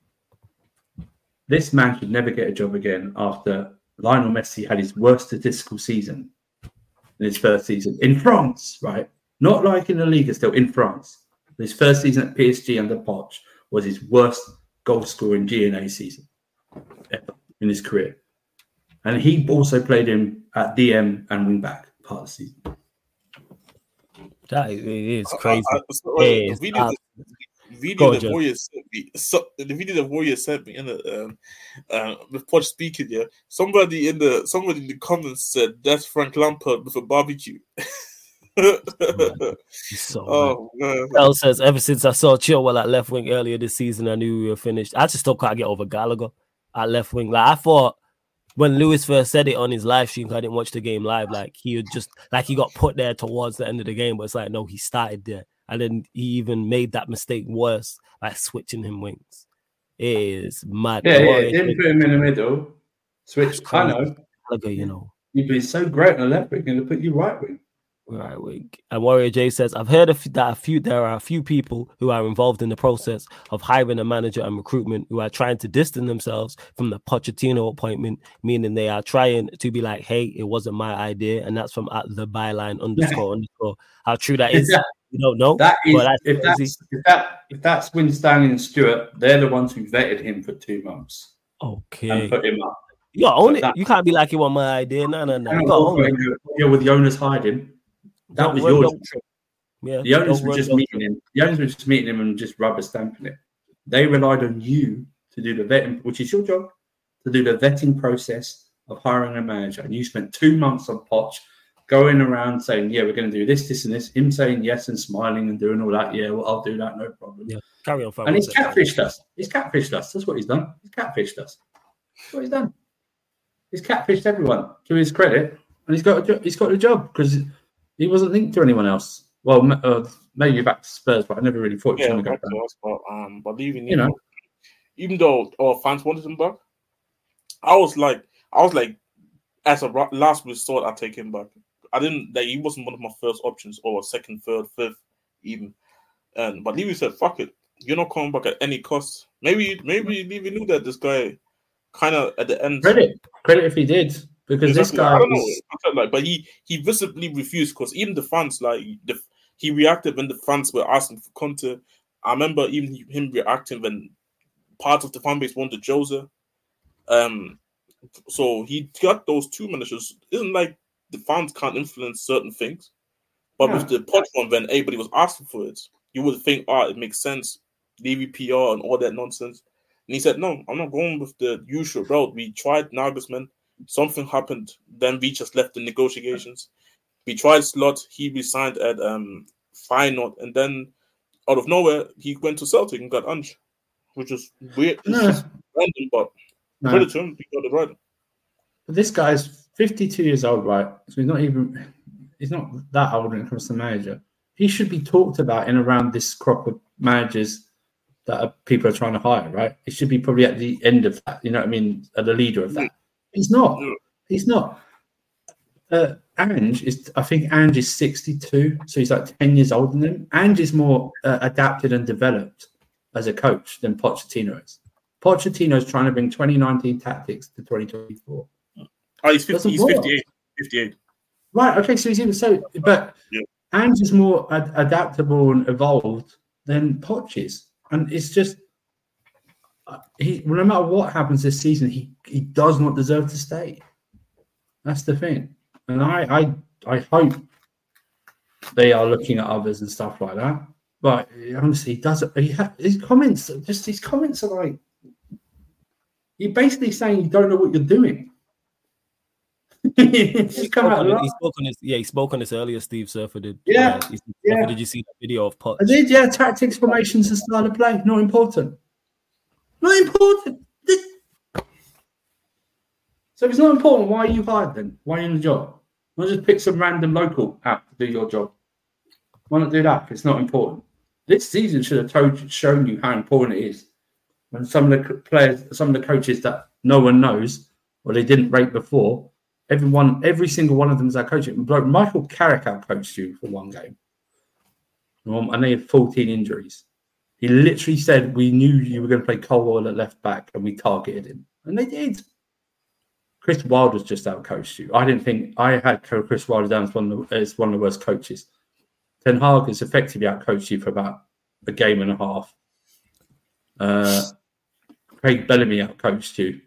This man should never get a job again after Lionel Messi had his worst statistical season in his first season in France, right? Not like in the Liga, still in France. His first season at P S G under Poch was his worst goal scoring G N A season ever in his career. And he also played him at D M and wing back part of the season. That is crazy. I, I, so, uh, it is, the video, uh, the video that Warriors sent me, so, the video that Warriors sent me in the um, uh, with Poch speaking, yeah. Somebody in the somebody in the comments said that's Frank Lampard with a barbecue. so oh, man. Bell says ever since I saw Chilwell at left wing earlier this season, I knew we were finished. I just still can't get over Gallagher at left wing. Like I thought when Lewis first said it on his live stream, I didn't watch the game live. Like he would just like he got put there towards the end of the game, but it's like no, he started there, and then he even made that mistake worse by switching him wings. It is mad. Yeah, yeah, didn't put him in the middle. Switch, I know. Gallagher, you know, you've been so great on the left wing, and to put you right wing. Right wing. And Warrior J says, I've heard of that a few there are a few people who are involved in the process of hiring a manager and recruitment who are trying to distance themselves from the Pochettino appointment, meaning they are trying to be like, hey, it wasn't my idea. And that's from at the byline underscore underscore. How true that is, we don't know. That is, that's if, that's, if, that, if that's Winstanley and Stewart, they're the ones who vetted him for two months. Okay. And put him up. You gotta own it. That, you can't be like it was my idea. No, no, no. You gotta own it. Yeah, with the owners hiding. That was yours. Yeah, the owners were just meeting him. The owners were just meeting him and just rubber stamping it. They relied on you to do the vetting, which is your job, to do the vetting process of hiring a manager. And you spent two months on Poch going around saying, yeah, we're going to do this, this, and this. Him saying yes and smiling and doing all that. Yeah, well, I'll do that, no problem. Yeah, carry on. And he's catfished us. He's catfished us. That's what he's done. He's catfished us. That's what he's done. He's catfished everyone, to his credit. And he's got a jo- he's got a job because he wasn't linked to anyone else. Well, uh, maybe back to Spurs, but I never really thought he was yeah, going to go back. Us, but, um, but even, you know, even though our fans wanted him back, I was like, I was like, as a last resort, I'd take him back. I didn't, like, he wasn't one of my first options or second, third, fifth, even. And but Levy said, "Fuck it, you're not coming back at any cost." Maybe, maybe Levy knew that this guy kind of at the end. Credit, credit if he did. Because exactly. this guy, I don't is... know, like, but he he visibly refused because even the fans, like, the, he reacted when the fans were asking for Conte. I remember even him reacting when part of the fan base wanted Jose. Um, so he got those two managers. Isn't like the fans can't influence certain things. But Yeah. with the Poch one, when everybody was asking for it, you would think, ah, it makes sense, D V P R and all that nonsense. And he said, no, I'm not going with the usual route. We tried Nagelsmann, something happened, then we just left the negotiations. We tried Slot, he resigned at um, Feyenoord, and then out of nowhere, he went to Celtic and got Ange, which is weird. It's No. just random, but No. credit to him, he got it right. But this guy's fifty-two years old, right? So he's not even, he's not that old when it comes to manager. He should be talked about in around this crop of managers that are, people are trying to hire, right? He should be probably at the end of that, you know what I mean? At the leader of that. He's not. Yeah. He's not. Uh, Ange is, I think Ange is sixty-two, so he's like ten years older than him. Ange is more uh, adapted and developed as a coach than Pochettino is. Pochettino is trying to bring twenty nineteen tactics to twenty twenty-four. Oh, he's, fifty, Doesn't he's work. fifty-eight. fifty-eight. Right, okay, so he's even so, but Yeah. Ange is more ad- adaptable and evolved than Poch is. And it's just, uh, he, no matter what happens this season, he, he does not deserve to stay. That's the thing. And I, I, I hope they are looking at others and stuff like that. But honestly, he doesn't. He ha- his comments, just his comments are like, you're basically saying you don't know what you're doing. He you spoke, come out on it, right. he spoke on this. Yeah, he spoke on this earlier. Steve Surfer did. Yeah, Uh, he- yeah. Surfer, did you see that video of Poch? I did, yeah. Tactics, formations, and style of play, not important. Not important. So if it's not important, why are you hired then? Why are you in the job? Why not just pick some random local app to do your job? Why not do that if it's not important? This season should have told, shown you how important it is. When some of the players, some of the coaches that no one knows or they didn't rate before, everyone, every single one of them is our coach. Michael Carrick outcoached you for one game, and they had fourteen injuries. He literally said, "We knew you were going to play Colwell at left back, and we targeted him," and they did. Chris Wilder's just outcoached you. I didn't think I had Chris Wilder down as one of the, as one of the worst coaches. Ten Hag has effectively outcoached you for about a game and a half. Uh, Craig Bellamy outcoached you.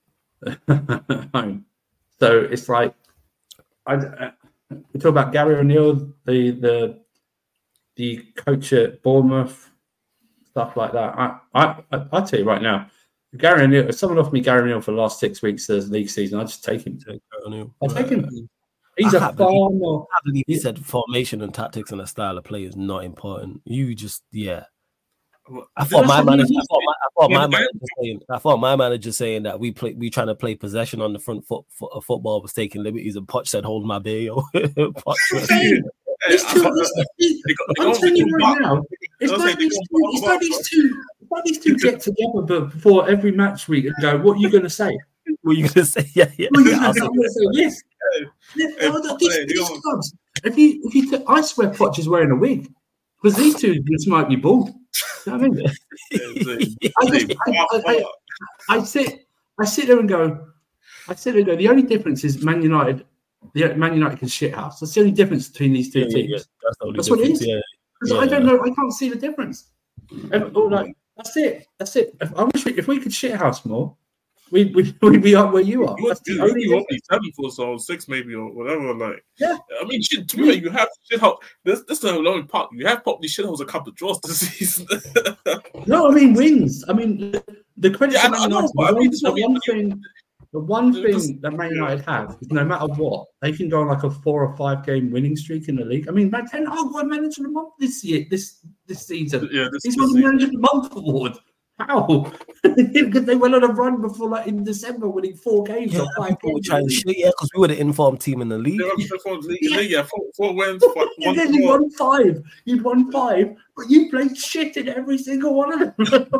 So it's like I, I, we talk about Gary O'Neill, the the the coach at Bournemouth, stuff like that. I I I I'll tell you right now, Gary O'Neill. If someone offered me Gary O'Neill for the last six weeks of the league season, I'd just take him. Take O'Neill. I'll take him. Uh, He's I a can't far believe- more. I believe he said formation and tactics and a style of play is not important. You just yeah. I thought my That's what manager. he I thought my, I thought my Yeah, manager saying. I thought my manager saying that we play. We trying to play possession on the front foot. foot of football was taking liberties, and Poch said, "Hold my bail." Poch said, These two, these, these, They got- they I'm got telling you Ricky right Mark. now, it's Don't like say they these got two, it's Mark, like these two, it's like these two get together but before every match week and go, "What are you going to say?" "What you gonna say?" Yeah, yeah. What are you yeah, I'll going say- to say? Yes. Yeah, Hey, oh, no, these, hey, these you know- clubs. If you, if you, t- I swear, Poch is wearing a wig because these two just might be bald. You know what I mean? I, just, I, I, I, I sit, I sit there and go, I sit there and go. The only difference is Man United. The Man United can shit house. That's the only difference between these two Yeah, yeah, teams. yeah. That's, the only That's what it difference, is. Yeah. Because I don't know, I can't see the difference. And, oh, like, that's it. That's it. If, I wish we, if we could shit house more, we'd, we'd, we'd be up where you are. You That's would the you only won't difference. be seven for so six maybe or whatever. Like, Yeah. I mean, shit, to be fair, you have shit house. This this is the only part. You have popped these shit house a couple of draws this season. No, I mean wins. I mean the, the credit Yeah, to I Man know, United. but I The mean, one, this the is what one we- thing, the one This- thing that Man United have is no matter what, they can go on like a four or five game winning streak in the league. I mean, Man Ten Hag won Manager of the Month this year, this this season. yeah, this He's this won the season. Manager of the Month award. How? Because they went on a run before, like in December, winning four games Yeah, or five people were games. trying to shit, yeah, because we were the informed team in the league. They were the fourth league in the league, yeah, four, four wins, one, And one then you draw. won five. You'd won five, but you played shit in every single one of them.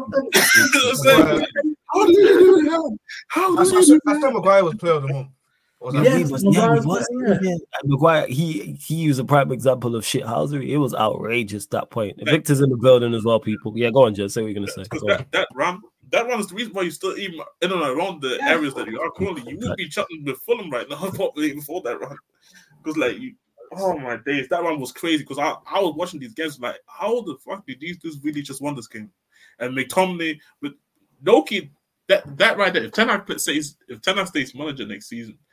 How do you do that? How I, do I, you do I that? thought Maguire was player of the month. Or was that Yeah, Yes, he was. Yeah, he Maguire's was. better, Yeah. And Maguire, he he was a prime example of shithousery. It was outrageous that point. Yeah. Victor's in the building as well, people. Yeah, go on, Jess. Say what you're gonna say. Because Go on. that, that run, that run is the reason why you still even in and around the Yeah. areas that you are currently. You would be chatting with Fulham right now, probably before that run. Because like you, oh my days, that run was crazy. Because I, I was watching these games like, how the fuck did these dudes really just won this game? And McTominay with Loki, that that right there. If Ten Hag stays, if Ten Hag stays manager next season,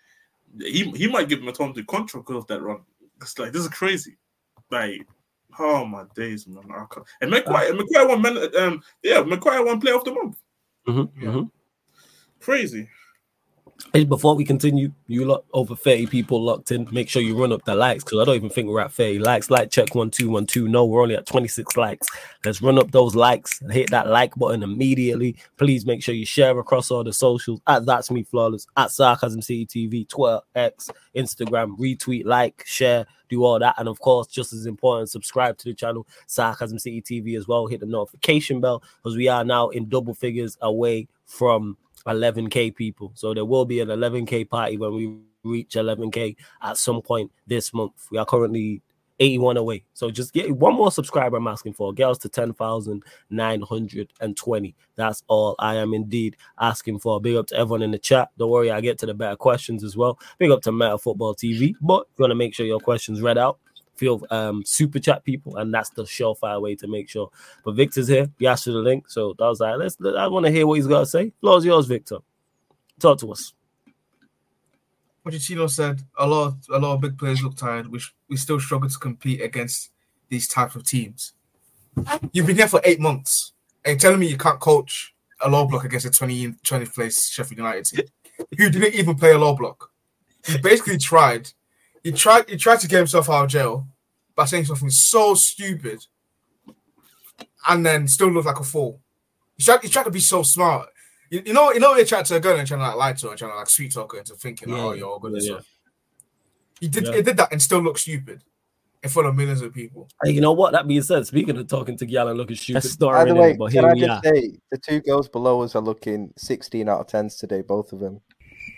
he he might give him a Tom to contract because of that run. It's like this is crazy. Like, oh my days, man. I can't. And McQuire, McQuire won man. Um, yeah, McQuire won Player of the Month. Mm-hmm, yeah. mm-hmm. Crazy. Hey, before we continue, you lot over thirty people locked in. Make sure you run up the likes because I don't even think we're at thirty likes. Like check one two one two. No, we're only at twenty-six likes. Let's run up those likes and hit that like button immediately. Please make sure you share across all the socials at That's Me Flawless, at Sarcasm City T V, Twitter, X, Instagram, retweet, like, share, do all that. And of course, just as important, subscribe to the channel, Sarcasm City T V as well. Hit the notification bell because we are now in double figures away from eleven K people. So there will be an eleven K party when we reach eleven K at some point this month. We are currently eighty-one away. So just get one more subscriber I'm asking for. Get us to ten thousand nine hundred twenty. That's all I am indeed asking for. Big up to everyone in the chat. Don't worry, I get to the better questions as well. Big up to Meta Football T V. But if you want to make sure your questions read out, feel um super chat people, and that's the surefire way to make sure. But Victor's here. He asked for the link, so that was like, let's. I want to hear what he's got to say. Floor's yours, Victor. Talk to us. Pochettino said a lot, of, a lot of big players look tired. We sh- we still struggle to compete against these types of teams. You've been here for eight months, and you're telling me you can't coach a low block against a twentieth place Sheffield United team who didn't even play a low block. He basically tried. He tried. He tried to get himself out of jail by saying something so stupid, and then still look like a fool. He tried. He tried to be so smart. You, you know. You know. He tried to go and trying to like lie to her, trying to like sweet talk her into thinking, like, Yeah, "Oh, you're all good." yeah, and yeah. stuff. He did. Yeah. He did that and still look stupid in front of millions of people. Hey, you know what? That being said, speaking of talking to Gyal and looking stupid, By story the in way, it, but can here I we just are. say the two girls below us are looking sixteen out of tens today, both of them.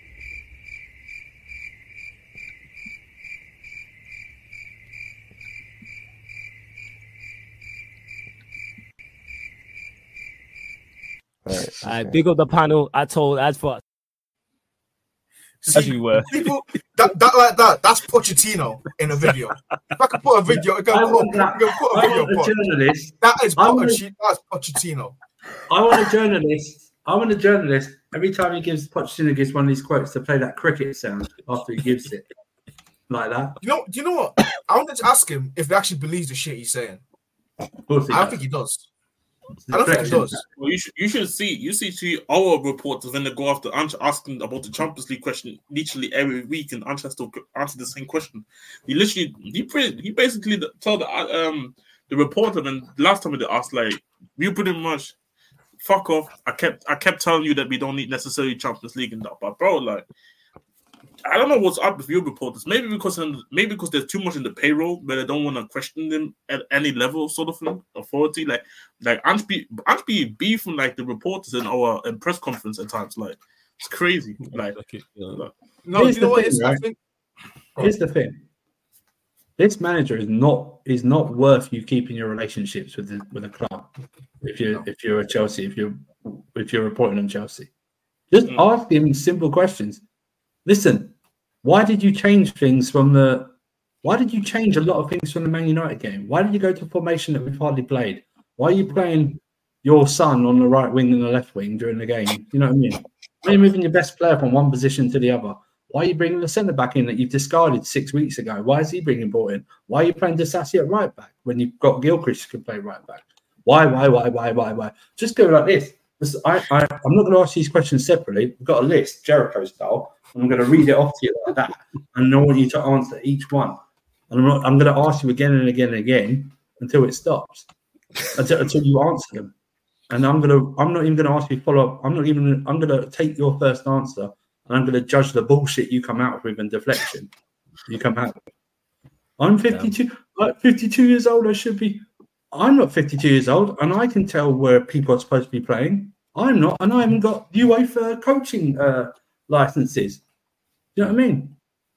Right, I okay. big up the panel. I told as for as you were. People that, that like that. That's Pochettino in a video. If I could put a video, I can I put, want that. I can put a I video. want a Put. journalist. That is I want- Pochettino. That's Pochettino. I want a journalist. I want a journalist. Every time he gives Pochettino gives one of these quotes to play that cricket sound after he gives it, like that. You know? Do you know what? I wanted to ask him if he actually believes the shit he's saying. Of course he I don't does. think he does. It's I don't think he deflection. does. Well, you should you should see you see to our reporters when they go after Ange asking about the Champions League question literally every week, and Ange has to answer the same question. He literally he pretty, he basically told the um the reporter, and last time they asked, like, you pretty much fuck off. I kept I kept telling you that we don't need necessarily Champions League and that, but bro, like, I don't know what's up with your reporters. Maybe because in, maybe because there's too much in the payroll, but they don't want to question them at any level, sort of thing, authority. Like, like Ange be Ange be beefing like the reporters in our in press conference at times. Like, it's crazy. Like, Okay, yeah. like No, Here's you know the what? thing, It's, I right? think Here's the thing. This manager is not is not worth you keeping your relationships with the with a club. If you if you're a Chelsea, if you're if you're reporting on Chelsea, just Mm. ask him simple questions. Listen, why did you change things from the? Why did you change a lot of things from the Man United game? Why did you go to a formation that we've hardly played? Why are you playing your son on the right wing and the left wing during the game? You know what I mean? Why are you moving your best player from one position to the other? Why are you bringing the centre back in that you've discarded six weeks ago? Why is he being brought in? Why are you playing Disassi at right back when you've got Gilchrist who can play right back? Why, why, why, why, why, why? Just go like this. this I, I, I'm not going to ask these questions separately. We've got a list, Jericho style. And I'm going to read it off to you like that. And I want you to answer each one. And I'm, not, I'm going to ask you again and again and again until it stops, until, until you answer them. And I'm going to, I'm not even going to ask you follow up. I'm not even, I'm going to take your first answer and I'm going to judge the bullshit you come out with and deflection you come out with. I'm fifty-two, yeah. Like fifty-two years old. I should be. I'm not fifty-two years old, and I can tell where people are supposed to be playing. I'm not, and I haven't got UEFA coaching uh, licenses. You know what I mean?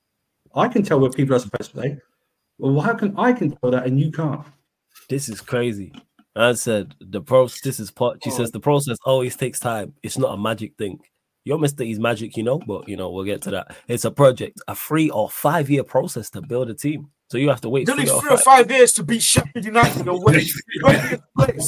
I can tell where people are supposed to play. Well, how can I can tell that and you can't? This is crazy. I said the process. This is part. She oh. says the process always takes time. It's not a magic thing. You're Mister E's magic, you know, but you know we'll get to that. It's a project, a three or five year process to build a team. So you have to wait. It only three or five years to beat Sheffield United away. You don't need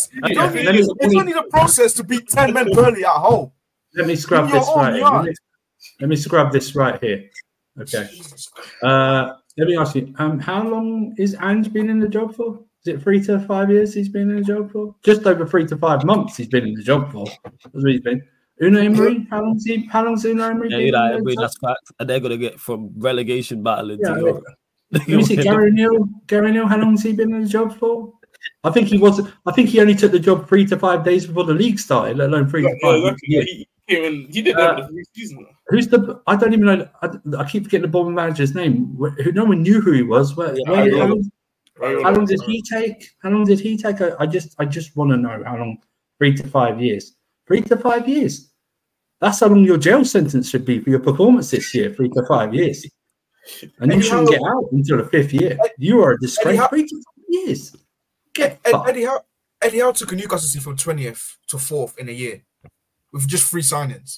it's only the process to beat ten men Burnley at home. Let me scrub this right here. Let me, let me scrub this right here. Okay. Uh, let me ask you, um, how long is Ange been in the job for? Is it three to five years he's been in the job for? Just over three to five months he's been in the job for. That's what he's been. Unai Emery, how long's he? How long's Unai Emery Yeah, been you know, in the Emery, job? that's fact. And they're gonna get from relegation battle into Yeah, Europe. Let me see, Gary O'Neill. Gary O'Neill, how long's he been in the job for? I think he was. I think he only took the job three to five days before the league started, let alone three Yeah, to five. exactly. Yeah. He came in. He did Uh, that with the season. Who's the? I don't even know. I, I keep forgetting the Bournemouth manager's name. Who? No one knew who he was. Where, Yeah, where, I how, know. long, how long did he take? How long did he take? I, I just, I just want to know how long. Three to five years. Three to five years. That's how long your jail sentence should be for your performance this year. Three to five years, and you Eddie shouldn't Howe- get out until the fifth year. You are a disgrace. Howe- Three to five years. Get Ed, fucked. Eddie Howe, Eddie Howe took a Newcastle team from twentieth to fourth in a year with just three signings.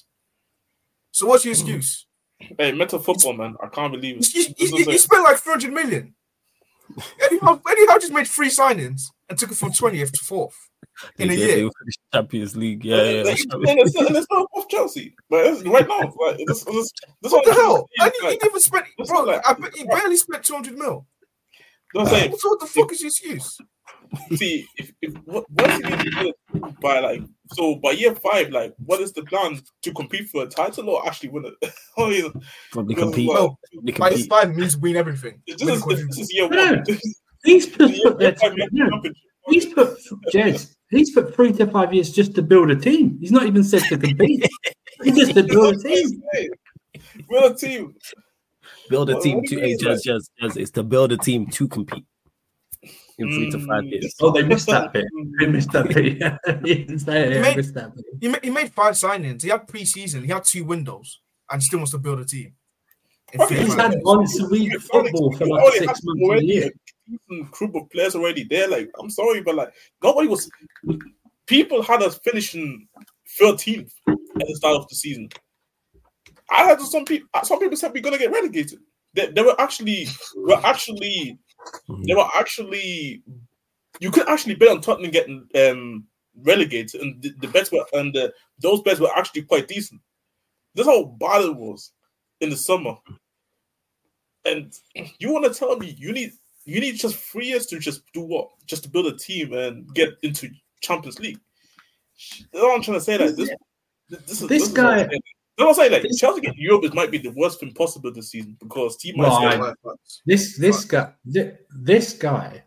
So what's your excuse? Hey, mental football, man. I can't believe it. You, This you, is you, you like- spent like three hundred million. Eddie Howe, Eddie Howe just made three signings and took it from twentieth to fourth in a Yeah, year. they were for the Champions League. Yeah, yeah. Like, and it's, and it's not off Chelsea, but it's right now, like this, this, this What the hell? Like, And he, he never spent, That's bro. like- I bet he barely spent two hundred mil. you know what I'm saying? So what the fuck is your excuse? See, if, if what, what he needs to do by like so by year five, like what is the plan to compete for a title or actually win it? Oh, yeah. Probably Because, compete. well, Probably By compete. five means win everything. This Win is, the this is year Yeah. one. He's put, Year put that. five, man, Yeah. championship. He's put Jez. He's put three to five years just to build a team. He's not even said to compete. He's just to build a team. We're a team. Build a What- team what do to you hey, mean, just, just, just, it's to build a team to compete in three to five Mm. years. Oh, they missed that bit. They missed that bit. Yeah, he didn't say it. He Yeah, made- missed that bit. He made, he made five signings. He had pre-season. He had two windows, and still wants to build a team. In Okay, three He's to five had years. once a week football for You like already six had months of the already year. a decent group of players already there. Like, I'm sorry, but like nobody was. People had us finishing thirteenth at the start of the season. I had some people. Some people said we're gonna get relegated. They, they were actually, were actually, they were actually. You could actually bet on Tottenham getting um, relegated, and the, the bets were and the, those bets were actually quite decent. That's how bad it was in the summer. And you want to tell me you need you need just three years to just do what? Just to build a team and get into Champions League. That's what I'm trying to say. Like this, this, is, This is guy- what I'm saying. That's what I'm saying. Like this- Chelsea getting Europe is might be the worst thing possible this season because team might Right. say, Right. This this guy thi- this guy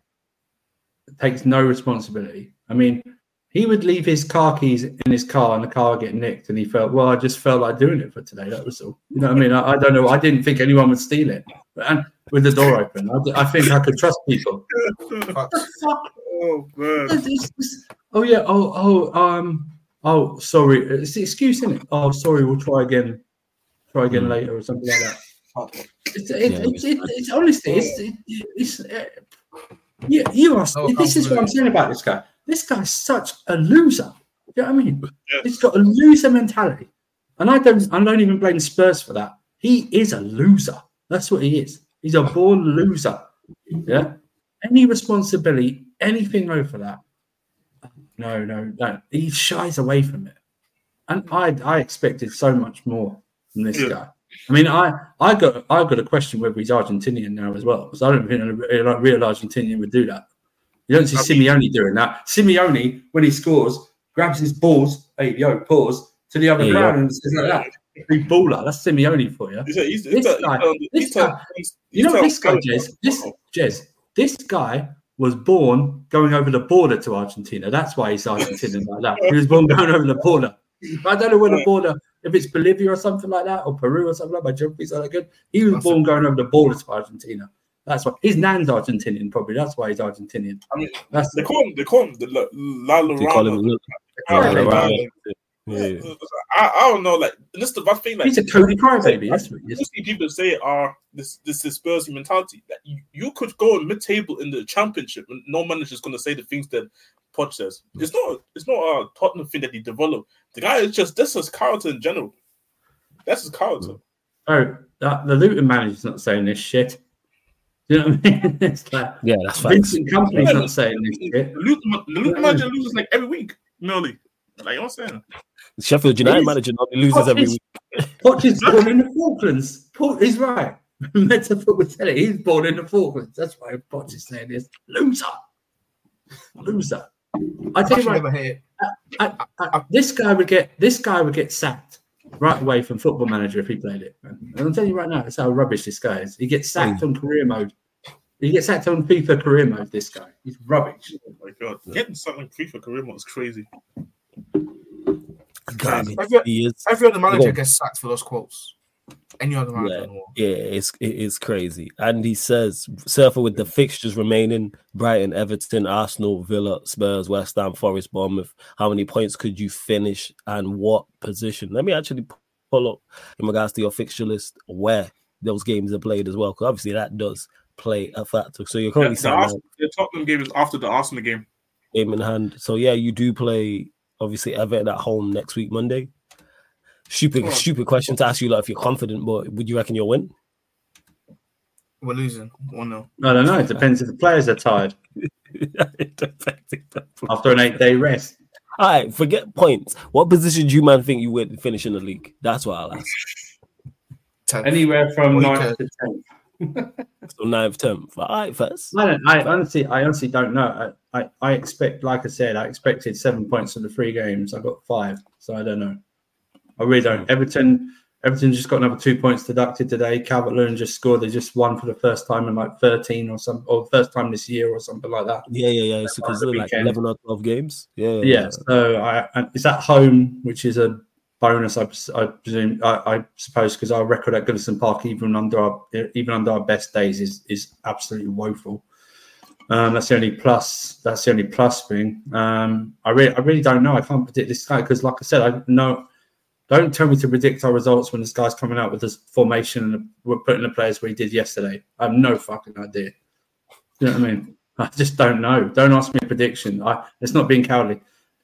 takes no responsibility. I mean, he would leave his car keys in his car and the car would get nicked, and he felt, well, I just felt like doing it for today. That was all. You know what I mean? I, I don't know. I didn't think anyone would steal it, and with the door open, I, I think I could trust people. What the fuck? "Oh man, This- this- Oh yeah. Oh oh um. Oh sorry. It's the excuse, isn't it? Oh sorry. We'll try again. Try again Mm. later or something like that. It's, it, Yeah, it's, it's, it's honestly, it's, it, it's uh, you, you are. No this is what I'm saying about this guy. This guy's such a loser. You know what I mean? Yeah. He's got a loser mentality, and I don't. I don't even blame Spurs for that. He is a loser. That's what he is. He's a born loser. Yeah. Any responsibility, anything over that? No, no, no. He shies away from it, and I, I expected so much more from this Yeah. guy. I mean, I, I got, I got a question whether he's Argentinian now as well, because I don't think a real real Argentinian would do that. You don't see I mean- Simeone doing that. Simeone, when he scores, grabs his balls, hey, yo, pause, to the other Yeah, ground and says like that. Big baller. That's Simeone for you. he's a, he's, This he's a, guy- he's a, this he's a, guy- he's, You know he's a- this guy, Jez? This, Jez, this guy was born going over the border to Argentina. That's why he's Argentinian like that. He was born going over the border. I don't know where the border, if it's Bolivia or something like that, or Peru or something like that. My geography's not that good. He was That's born going over the border to Argentina. That's why his nan's Argentinian, probably. That's why he's Argentinian. I mean, That's they call him, they call him the La, La They call him Llorona. Lu- I, Yeah, Yeah, yeah. yeah. I, I don't know, like this is the bad thing. Like he's a Cody Crybaby. That's what he you is. see people say are this this is Spurs mentality. That you, you could go mid table in the championship and no manager's gonna say the things that Poch says. It's not it's not a Tottenham thing that he developed. The guy is just this is character in general. That's his character. Oh, that, the Luton manager's not saying this shit. You know what I mean? It's like Yeah, that's facts. Vincent Company's not saying this shit. The Luton, the Luton manager loses like every week, nearly. Like you know what I'm saying. Sheffield United He's- manager normally loses every week. Poch is born in the Falklands. Poch is right. Meta Football tell it. He's born in the Falklands. That's why Poch is saying this. Loser. Loser. I tell you I right, never hate it. I, I, I, this guy would get this guy would get sacked right away from Football Manager if he played it. Man. And I'm telling you right now, that's how rubbish this guy is. He gets sacked on career mode. He gets sacked on FIFA career mode. This guy, he's rubbish. Oh my god, getting something free for career mode is crazy. Garbage. Every, He is. every other manager Go. gets sacked for those quotes. Any other manager Yeah, anymore. yeah, it's it is crazy. And he says, Surfer with the fixtures remaining: Brighton, Everton, Arsenal, Villa, Spurs, West Ham, Forest, Bournemouth. How many points could you finish and what position? Let me actually pull up in regards to your fixture list where those games are played as well, because obviously that does play a factor. So you're currently The, saying Arsenal, the Tottenham game is after the Arsenal game. game in hand. So yeah, you do play obviously Everton at home next week, Monday. Stupid, Oh. stupid question to ask you, like, if you're confident, but would you reckon you'll win? We're losing one nil. I don't know. It depends if the players are tired after an eight-day rest. All right, forget points. What position do you man think you would finish in the league? That's what I'll ask. Tenth. Anywhere from Well, you ninth can- to tenth. So ninth, tenth. All right, first. I don't. I honestly, I honestly don't know. I, I, I expect, like I said, I expected seven points from the three games. I got five, so I don't know. I really don't. Everton, Everton just got another two points deducted today. Calvert-Lewin just scored. They just won for the first time in like thirteen or some, or first time this year or something like that. Yeah, yeah, yeah. It's because the of like weekend. eleven or twelve games. Yeah, Yeah. So I, and it's at home, which is a bonus, I, pres- I presume. I, I suppose because our record at Goodison Park, even under our even under our best days, is is absolutely woeful. Um, that's the only plus. That's the only plus thing. Um, I really, I really don't know. I can't predict this guy because, like I said, I know. Don't tell me to predict our results when this guy's coming out with this formation and we're putting the players where he did yesterday. I have no fucking idea. You know what I mean? I just don't know. Don't ask me a prediction. I, it's not being cowardly.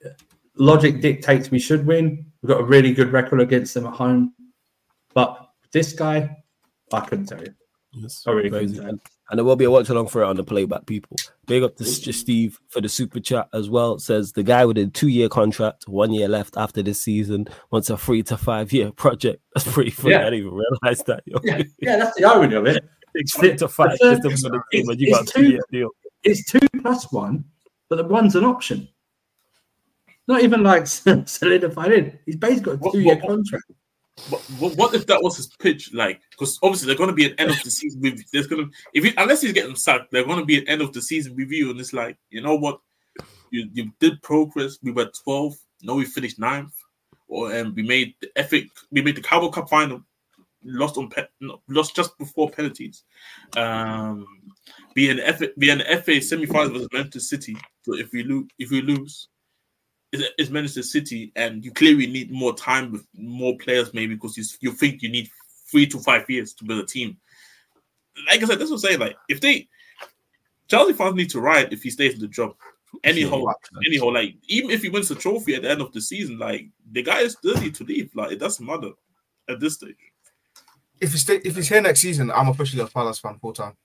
Logic dictates we should win. We've got a really good record against them at home. But this guy, I couldn't tell you. Yes, I really crazy, couldn't tell man. you. And there will be a watch along for it on the playback, people. Big up to Steve for the super chat as well. It says the guy with a two-year contract, one year left after this season, wants a three to five-year project. That's pretty funny. Yeah. I didn't even realize that. Yo. Yeah, yeah, that's the irony of it. It's three to five. The Just third- for the team, and you it's got a two-year two- deal. It's two plus one, but the one's an option. Not even like solidified in. He's basically got a What- two-year what- contract. But, but what if that was his pitch? Like, because obviously they're going to be an end of the season. With, there's going to if he, unless he's getting sacked, they're going to be an end of the season review, and it's like, you know what, you you did progress. We were twelve. No, we finished ninth, or and um, we made the F A, we made the Carabao Cup final, lost on pe- no, lost just before penalties. Um, be an F A, be an F A semi-final versus Manchester City. So if we lose, if we lose. It's Manchester City, and you clearly need more time with more players, maybe because you, you think you need three to five years to build a team. Like I said, that's what I'm saying. Like, if they Chelsea fans need to ride if he stays in the job, anyhow, anyhow, like even if he wins the trophy at the end of the season, like the guy is still need to leave. Like it doesn't matter at this stage. If he's stay, if he's here next season, I'm officially a Palace fan full time.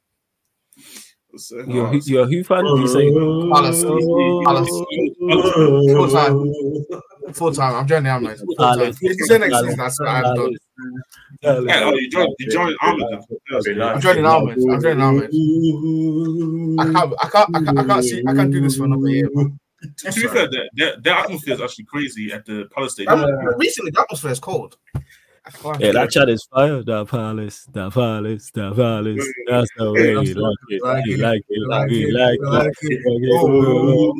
So, You're, uh, who- you're a who fan? Do you say? Palace, Palace, full time, full time. I'm joining the Army. Full time. Palace. If he's here next season, that's what I'm done. Palace. yeah, oh, you joined, you joined Armand. I'm joining Army. I'm joining Army. I can't, I can't, I can't, I can't see, I can't do this for another year. Man. To be fair, their, their, their atmosphere is actually crazy at the Palace Stadium. Um, recently, the atmosphere is cold. I can't Yeah, do that it. chat is fire. The Palace, the Palace, the Palace. That's the way we like it. Like We it, like it. like We it, like like it. it. Like it. Oh,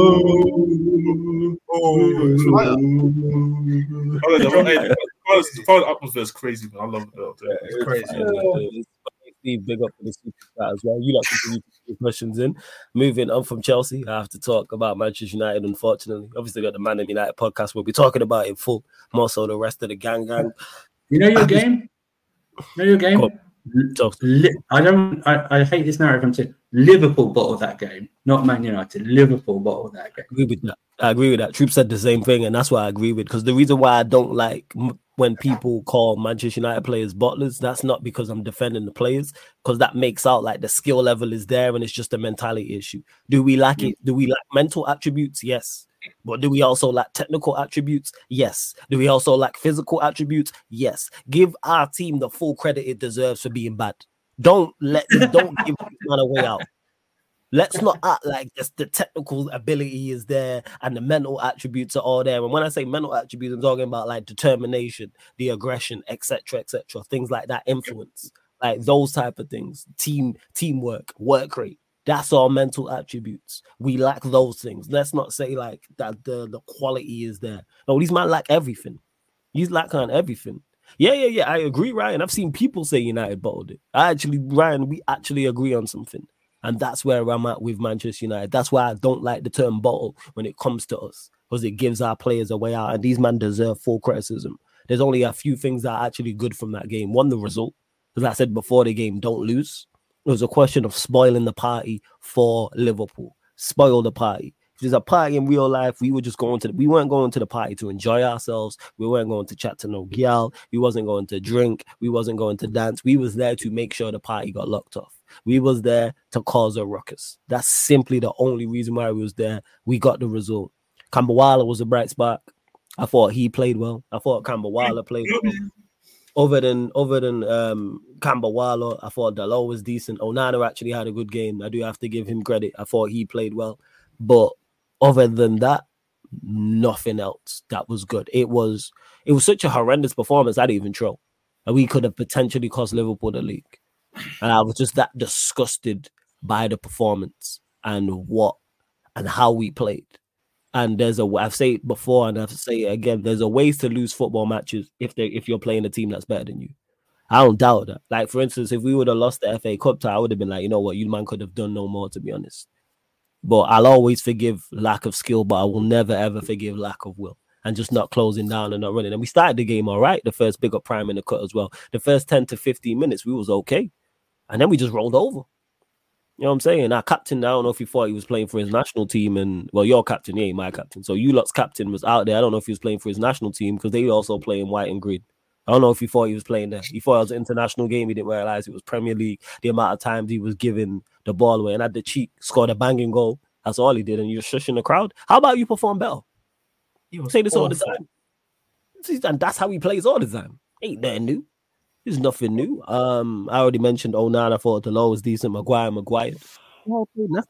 oh, it's fire. Oh, the whole- hey, the Palace, the Palace atmosphere is crazy, man. I love it. Though. It's crazy. Yeah. Steve, big up for the super chat as well. You like continue to put your questions in. Moving on from Chelsea, I have to talk about Manchester United. Unfortunately, obviously got the Man United podcast. We'll be talking about it in full. More so the rest of the gang gang. You know your game? You know your game? Cool. So, Li- I don't. I, I hate this narrative. I'm saying Liverpool bottled that game, not Man United. Liverpool bottled that game. I agree with that. I agree with that. Troop said the same thing, and that's why I agree with. Because the reason why I don't like m- when people call Manchester United players bottlers, that's not because I'm defending the players, because that makes out like the skill level is there, and it's just a mentality issue. Do we lack it? Do we lack mental attributes? Yes. But do we also lack technical attributes? Yes. Do we also lack physical attributes? Yes. Give our team the full credit it deserves for being bad. Don't let don't give one a way out. Let's not act like just the technical ability is there and the mental attributes are all there. And when I say mental attributes, I'm talking about like determination, the aggression, et cetera, et cetera. Things like that, influence, like those type of things. Team, teamwork, work rate. That's all mental attributes. We lack those things. Let's not say like that the, the quality is there. No, these men lack everything. These lack on everything. Yeah, yeah, yeah. I agree, Ryan. I've seen people say United bottled it. I actually, Ryan, we actually agree on something. And that's where I'm at with Manchester United. That's why I don't like the term bottle when it comes to us, because it gives our players a way out. And these men deserve full criticism. There's only a few things that are actually good from that game. One, the result. As I said before the game, don't lose. It was a question of spoiling the party for Liverpool. Spoil the party. If there's a party in real life, we were just going to, we weren't going to the party to enjoy ourselves. We weren't going to chat to no girl. We wasn't going to drink. We wasn't going to dance. We was there to make sure the party got locked off. We was there to cause a ruckus. That's simply the only reason why we was there. We got the result. Kambawala was a bright spot. I thought he played well. I thought Kambawala played well. Other than other than um, Kambawala, I thought Dalot was decent. Onana actually had a good game. I do have to give him credit. I thought he played well. But other than that, nothing else that was good. It was it was such a horrendous performance. I didn't even throw. And we could have potentially cost Liverpool the league. And I was just that disgusted by the performance and what and how we played. And there's a I've said it before and I have to say it again. There's a ways to lose football matches if they if you're playing a team that's better than you. I don't doubt that. Like for instance, if we would have lost the F A Cup tie, I would have been like, you know what, you man could have done no more, to be honest. But I'll always forgive lack of skill, but I will never ever forgive lack of will and just not closing down and not running. And we started the game all right. The first big up Prime in the cut as well. The first ten to fifteen minutes, we was okay. And then we just rolled over. You know what I'm saying? Our captain, I don't know if he thought he was playing for his national team. And, well, your captain, he ain't my captain. So you lot's captain was out there. I don't know if he was playing for his national team because they also play in white and green. I don't know if he thought he was playing there. He thought it was an international game. He didn't realize it was Premier League. The amount of times he was giving the ball away and had the cheek, scored a banging goal. That's all he did. And you're shushing the crowd. How about you perform better? You say this awful. all the time. And that's how he plays all the time. Ain't nothing new. There's nothing new. Um, I already mentioned Onana. I thought the low was decent. Maguire, Maguire. Oh,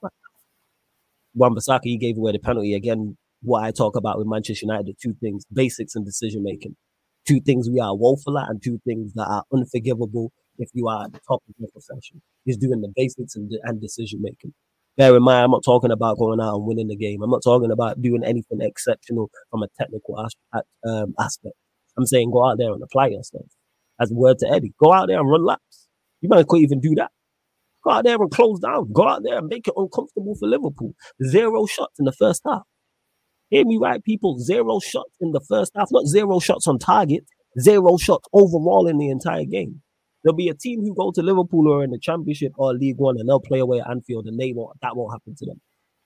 Wan-Bissaka, he gave away the penalty. Again, what I talk about with Manchester United, two things, basics and decision-making. Two things we are woeful at and two things that are unforgivable if you are at the top of your profession. He's doing the basics and, and decision-making. Bear in mind, I'm not talking about going out and winning the game. I'm not talking about doing anything exceptional from a technical as- um, aspect. I'm saying go out there and apply yourself. As a word to Eddie, go out there and run laps. You might couldn't even do that. Go out there and close down. Go out there and make it uncomfortable for Liverpool. Zero shots in the first half. Hear me right, people. Zero shots in the first half. Not zero shots on target. Zero shots overall in the entire game. There'll be a team who go to Liverpool or in the Championship or League One and they'll play away at Anfield and they won't, that won't happen to them.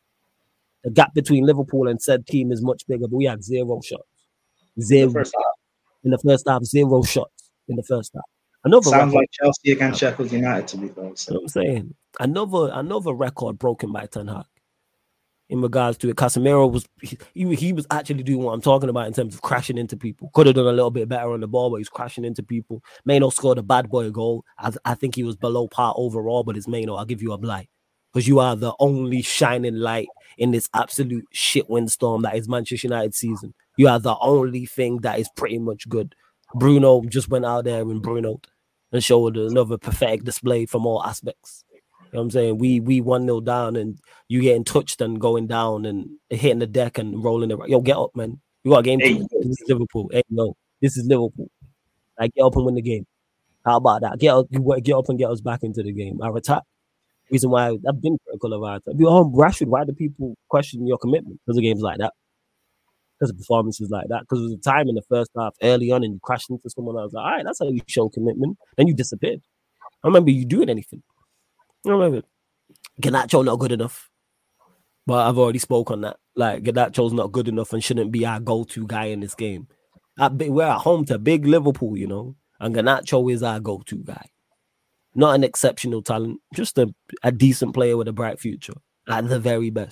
The gap between Liverpool and said team is much bigger, but we had zero shots. Zero. In the first half. In the first half, zero shots. In the first half. Another Sounds record. like Chelsea against Sheffield United, to be fair. So. You know what I'm saying? Another another record broken by Ten Hag in regards to it. Casemiro was he, he was actually doing what I'm talking about in terms of crashing into people. Could have done a little bit better on the ball, but he's crashing into people. Maino scored a bad boy goal. I, I think he was below par overall, but it's Maino. I'll give you a blight. Because you are the only shining light in this absolute shit windstorm that is Manchester United season. You are the only thing that is pretty much good. Bruno just went out there and Bruno and showed another pathetic display from all aspects. You know what I'm saying? We we one nil down and you getting touched and going down and hitting the deck and rolling it. Yo, get up, man. You got a game. Hey, this is Liverpool. Hey, no, this is Liverpool. Like, get up and win the game. How about that? Get up, get up and get us back into the game. Our attack. Reason why I've been critical of our attack. Be home, Rashford. Why do people question your commitment? Because of games like that. Because of performances like that. Because there was a time in the first half early on and you crashed into someone. I was like, all right, that's how you show commitment. Then you disappeared. I remember you doing anything. I remember Garnacho not good enough. But I've already spoke on that. Like, Garnacho's not good enough and shouldn't be our go-to guy in this game. We're at home to big Liverpool, you know. And Garnacho is our go-to guy. Not an exceptional talent. Just a, a decent player with a bright future. At the very best.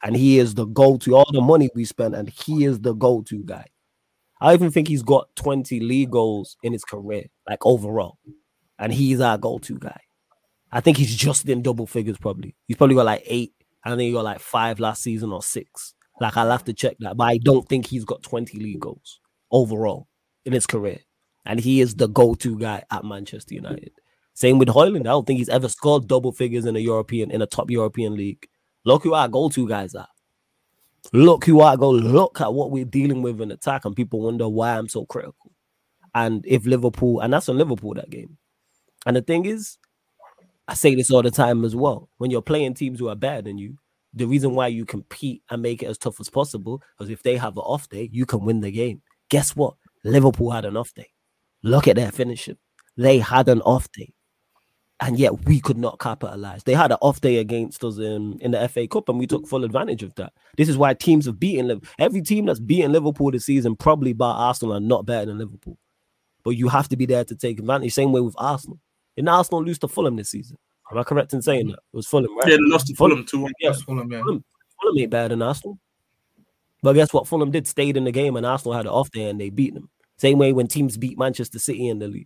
and he is the go-to. All the money we spent, and he is the go-to guy. I even think he's got twenty league goals in his career, like overall, and he's our go-to guy. I think he's just in double figures, probably. He's probably got like eight. I think he got like five last season or six. Like, I'll have to check that, but I don't think he's got twenty league goals overall in his career, and he is the go-to guy at Manchester United. Same with Højlund. I don't think he's ever scored double figures in a European, in a top European league. Look who our go-to guys are. Look who I go. Look at what we're dealing with in attack, and people wonder why I'm so critical. And if Liverpool, and that's on Liverpool that game. And the thing is, I say this all the time as well. When you're playing teams who are better than you, the reason why you compete and make it as tough as possible, because if they have an off day, you can win the game. Guess what? Liverpool had an off day. Look at their finishing. They had an off day. And yet we could not capitalize. They had an off day against us in, in the F A Cup, and we took full advantage of that. This is why teams have beaten Liverpool. Every team that's beaten Liverpool this season, probably bar Arsenal, are not better than Liverpool. But you have to be there to take advantage. Same way with Arsenal. Didn't Arsenal lose to Fulham this season? Am I correct in saying that? It was Fulham, right? Yeah, they lost to Fulham too. Yeah, Fulham, yeah. Fulham, Fulham ain't better than Arsenal. But guess what? Fulham did stayed in the game, and Arsenal had an off day, and they beat them. Same way when teams beat Manchester City in the league.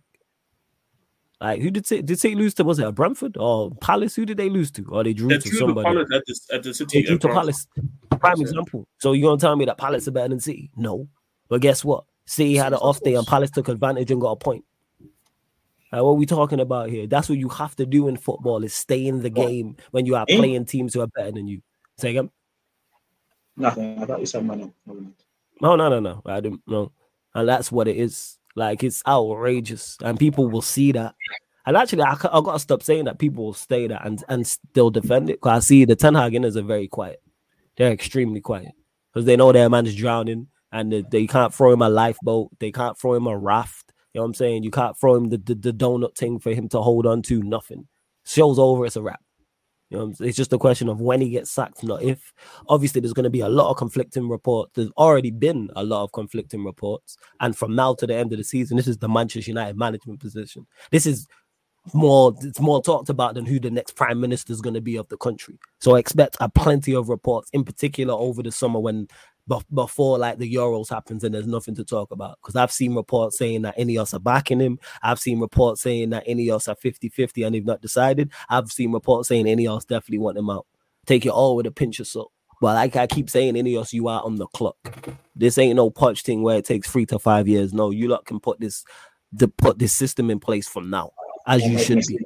Like, who did City, did City lose to? Was it a Brentford or Palace? Who did they lose to? Or they drew They to drew somebody? the Palace at the, at the City. They drew to uh, Palace. Prime example. So you're gonna tell me that Palace are better than City? No. But guess what? City had an off day, and Palace took advantage and got a point. Uh, what are we talking about here? That's what you have to do in football: is stay in the game when you are Eh? playing teams who are better than you. Say again. Nothing. I thought you said money. No, no, no, no. I didn't know. And that's what it is. Like, it's outrageous, and people will see that. And actually, I, I got to stop saying that. People will say that and, and still defend it. Because I see the Ten Hag inners are very quiet. They're extremely quiet. Because they know their man's drowning, and they, they can't throw him a lifeboat. They can't throw him a raft. You know what I'm saying? You can't throw him the, the, the donut thing for him to hold on to. Nothing. Show's over. It's a wrap. You know, it's just a question of when he gets sacked, not if. Obviously, there's going to be a lot of conflicting reports. There's already been a lot of conflicting reports. And from now to the end of the season, this is the Manchester United management position. This is more, it's more talked about than who the next prime minister is going to be of the country. So I expect a plenty of reports, in particular over the summer when before like the Euros happens and there's nothing to talk about. Because I've seen reports saying that Ineos are backing him. I've seen reports saying that Ineos are fifty-fifty and they've not decided. I've seen reports saying Ineos definitely want him out. Take it all with a pinch of salt. But like I keep saying, Ineos, you are on the clock. This ain't no Poch thing where it takes three to five years. No, you lot can put this, the, put this system in place from now, as you should be.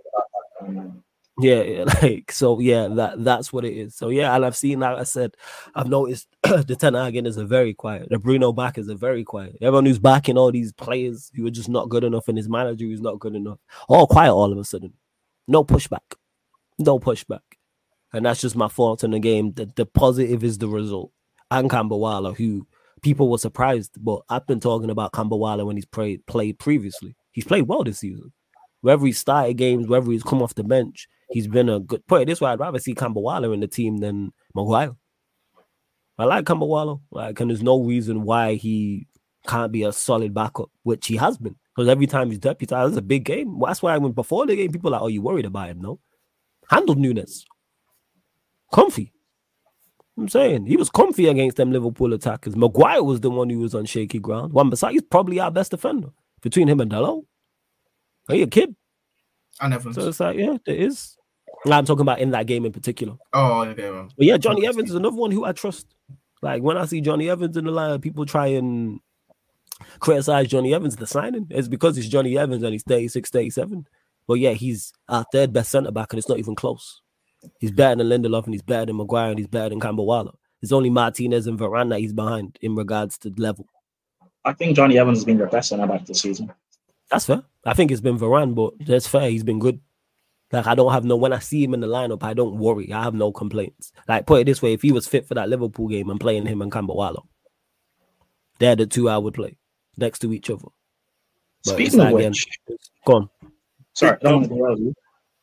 Yeah, like, so yeah, that that's what it is. So yeah, and I've seen, like I said, I've noticed the Ten Hag is a very quiet. The Bruno backers are very quiet. Everyone who's backing all these players who are just not good enough, and his manager who's not good enough, all quiet all of a sudden. No pushback, no pushback, and that's just my thoughts on the game. The, the positive is the result, and Kambawala, who people were surprised, but I've been talking about Kambawala when he's played played previously. He's played well this season. Whether he started games, whether he's come off the bench, he's been a good player. This is why I'd rather see Kambawala in the team than Maguire. I like Kambawala, like, and there's no reason why he can't be a solid backup, which he has been. Because every time he's deputized, it's a big game. That's why when before the game, people are like, "Oh, you worried about him?" No, handled Nunes, comfy. I'm saying he was comfy against them Liverpool attackers. Maguire was the one who was on shaky ground. Wan-Bissaka is probably our best defender between him and Dalot. Are you a kid? And Evans. So it's like, yeah, there is. I'm talking about in that game in particular. Oh, okay. Well. But yeah, Johnny Evans is another one who I trust. Like, when I see Johnny Evans in the line, people try and criticize Johnny Evans, the signing. It's because it's Johnny Evans and he's thirty-six, thirty-seven. But yeah, he's our third best centre-back and it's not even close. He's better than Lindelof and he's better than Maguire and he's better than Kambawala. It's only Martinez and Varane that he's behind in regards to level. I think Johnny Evans has been your best centre-back this season. That's fair. I think it's been Varane, but that's fair. He's been good. Like, I don't have no, when I see him in the lineup, I don't worry. I have no complaints. Like, put it this way, if he was fit for that Liverpool game, I'm playing him and Kambawala. They're the two I would play next to each other. But Speaking of again, which, go on. Sorry, I don't want to derail you.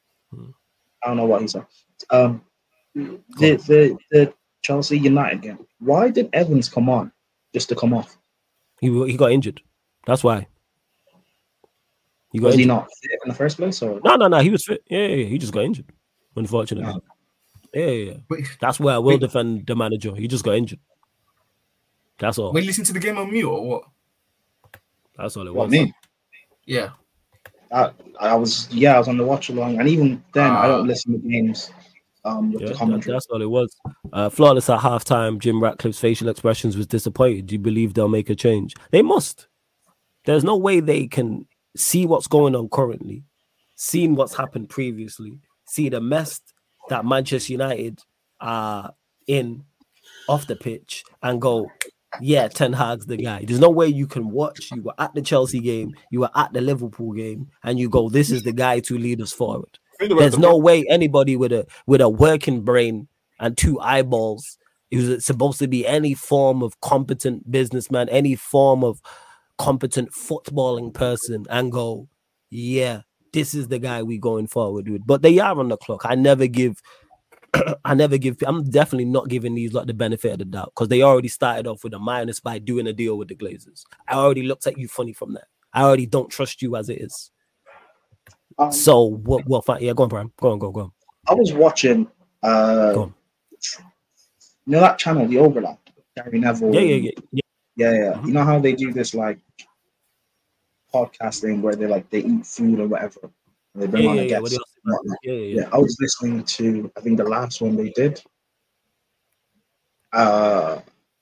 I don't know what he said. Um, the, the, the Chelsea United game. Why did Evans come on just to come off? He he got injured. That's why. He got Was injured. he not fit in the first place? Or No, no, no. He was fit. Yeah, yeah, yeah. He just got injured, unfortunately. No. Yeah, yeah, yeah. Wait, That's where I will wait. defend the manager. He just got injured. That's all. Were you listening to the game on mute or what? That's all it What was. me? Yeah. I, I was yeah, I was on the watch along, and even then, I Ah. don't listen to games um, with Yeah, the that, commentary. that's all it was. Uh, flawless at halftime. Jim Ratcliffe's facial expressions was disappointed. Do you believe they'll make a change? They must. There's no way they can see what's going on currently, seeing what's happened previously, see the mess that Manchester United are in off the pitch, and go, yeah, Ten Hag's the guy. There's no way you can watch. You were at the Chelsea game, you were at the Liverpool game, and you go, this is the guy to lead us forward. Think about There's the- no way anybody with a with a working brain and two eyeballs who's supposed to be any form of competent businessman, any form of competent footballing person, and go, yeah, this is the guy we going forward with. But they are on the clock. I never give I never give I'm definitely not giving these like the benefit of the doubt, because they already started off with a minus by doing a deal with the Glazers. I already looked at you funny from that. I already don't trust you as it is. Um, So what what fine. Yeah, go on, Brian. Go on, go on, go on. I was watching, uh, Go on. you know that channel, The Overlap, Gary Neville. Yeah, yeah, yeah. yeah. yeah, yeah. Mhm. You know how they do this like podcasting where they like they eat food or whatever, and they bring Yeah, on yeah, a yeah. What guest. else? and whatnot. Yeah, yeah, yeah. Yeah, I was listening to I think the last one they did, uh,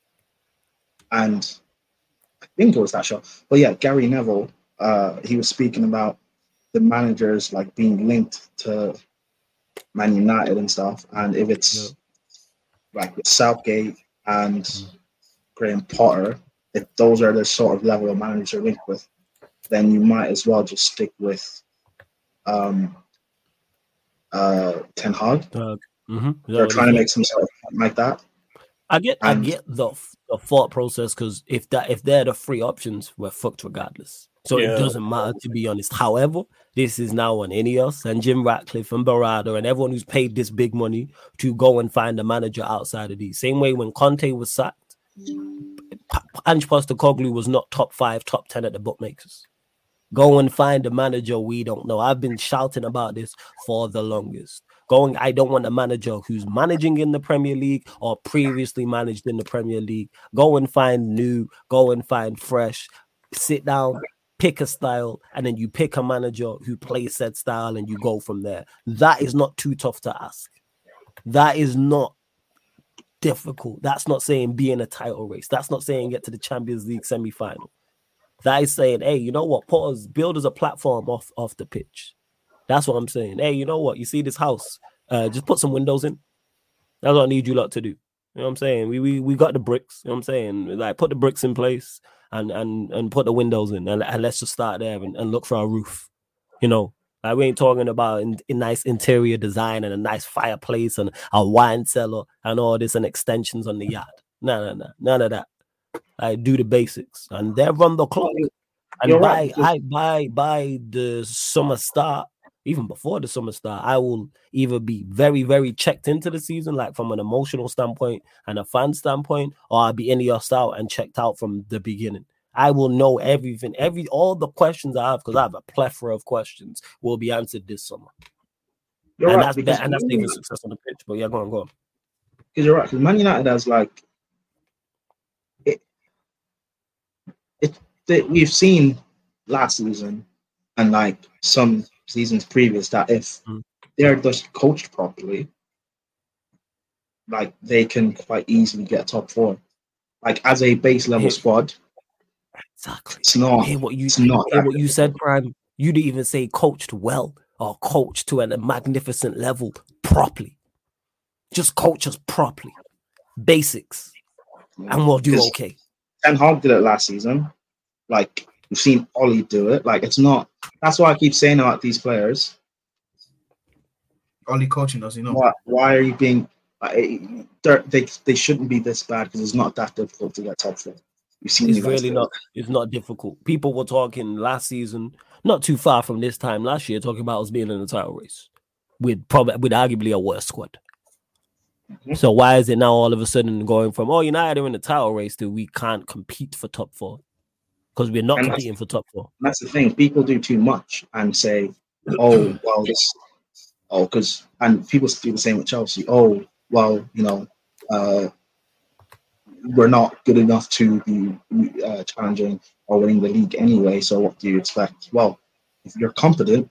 and I think it was that show. But yeah, Gary Neville, uh, he was speaking about the managers like being linked to Man United and stuff, and if it's Yeah. like with Southgate and Mm. Graham Potter, if those are the sort of level of managers you're linked with, then you might as well just stick with um, uh, Ten Hag. Uh, mm-hmm. They're trying to make some sort of point like that. I get, I and- get the, the thought process, because if that if they're the free options, we're fucked regardless. So Yeah. it doesn't matter, to be honest. However, this is now on Ineos and Jim Ratcliffe and Barada and everyone who's paid this big money to go and find a manager outside of these. Same way when Conte was sacked, Ange Postecoglou was not top five, top ten at the bookmakers. Go and find a manager we don't know. I've been shouting about this for the longest. Going, I don't want a manager who's managing in the Premier League or previously managed in the Premier League. Go and find new, go and find fresh. Sit down, pick a style, and then you pick a manager who plays said style and you go from there. That is not too tough to ask. That is not difficult. That's not saying be in a title race. That's not saying get to the Champions League semi-final. That is saying, hey, you know what? Put us, build us a platform off, off the pitch. That's what I'm saying. Hey, you know what? You see this house? Uh, just put some windows in. That's what I need you lot to do. You know what I'm saying? We we we got the bricks. You know what I'm saying? Like, put the bricks in place and and and put the windows in, and, and let's just start there and, and look for a roof. You know, like, we ain't talking about in, in nice interior design and a nice fireplace and a wine cellar and all this and extensions on the yard. No, no, no, none of that. I do the basics, and they run the clock. And You're by right, because- I by by the summer start, even before the summer start, I will either be very, very checked into the season, like from an emotional standpoint and a fan standpoint, or I'll be in the out and checked out from the beginning. I will know everything, every all the questions I have, because I have a plethora of questions, will be answered this summer. You're and right, that's because that, and that's Man even United- success on the pitch. But yeah, go on, go on. because you're right. Because Man United has like it. It that we've seen last season and like some seasons previous that if Mm. they're just coached properly, like they can quite easily get top four. Like as a base level Yeah. squad, Exactly. it's not. Hear what you It's not hear that what you said, Prime. You didn't even say coached well or coached to a magnificent level properly. Just coach us properly. Basics. And we'll do Because okay. Ten Hag did it last season. Like we've seen Ollie do it. Like it's not. That's why I keep saying about these players. Only coaching does, you know. Why, why are you being? Like, they're- they they shouldn't be this bad because it's not that difficult to get top four. You've seen It's you guys really do not. it. It's not difficult. People were talking last season, not too far from this time last year, talking about us being in the title race with probably with arguably a worse squad. Mhm. So why is it now all of a sudden going from, oh, United are in the title race to we can't compete for top four? Because we're not And competing for top four. That's the thing. People do too much and say, "Oh, well, this oh, because and people do the same with Chelsea. Oh, well, you know, uh, we're not good enough to be uh, challenging or winning the league anyway. So what do you expect? Well, if you're competent,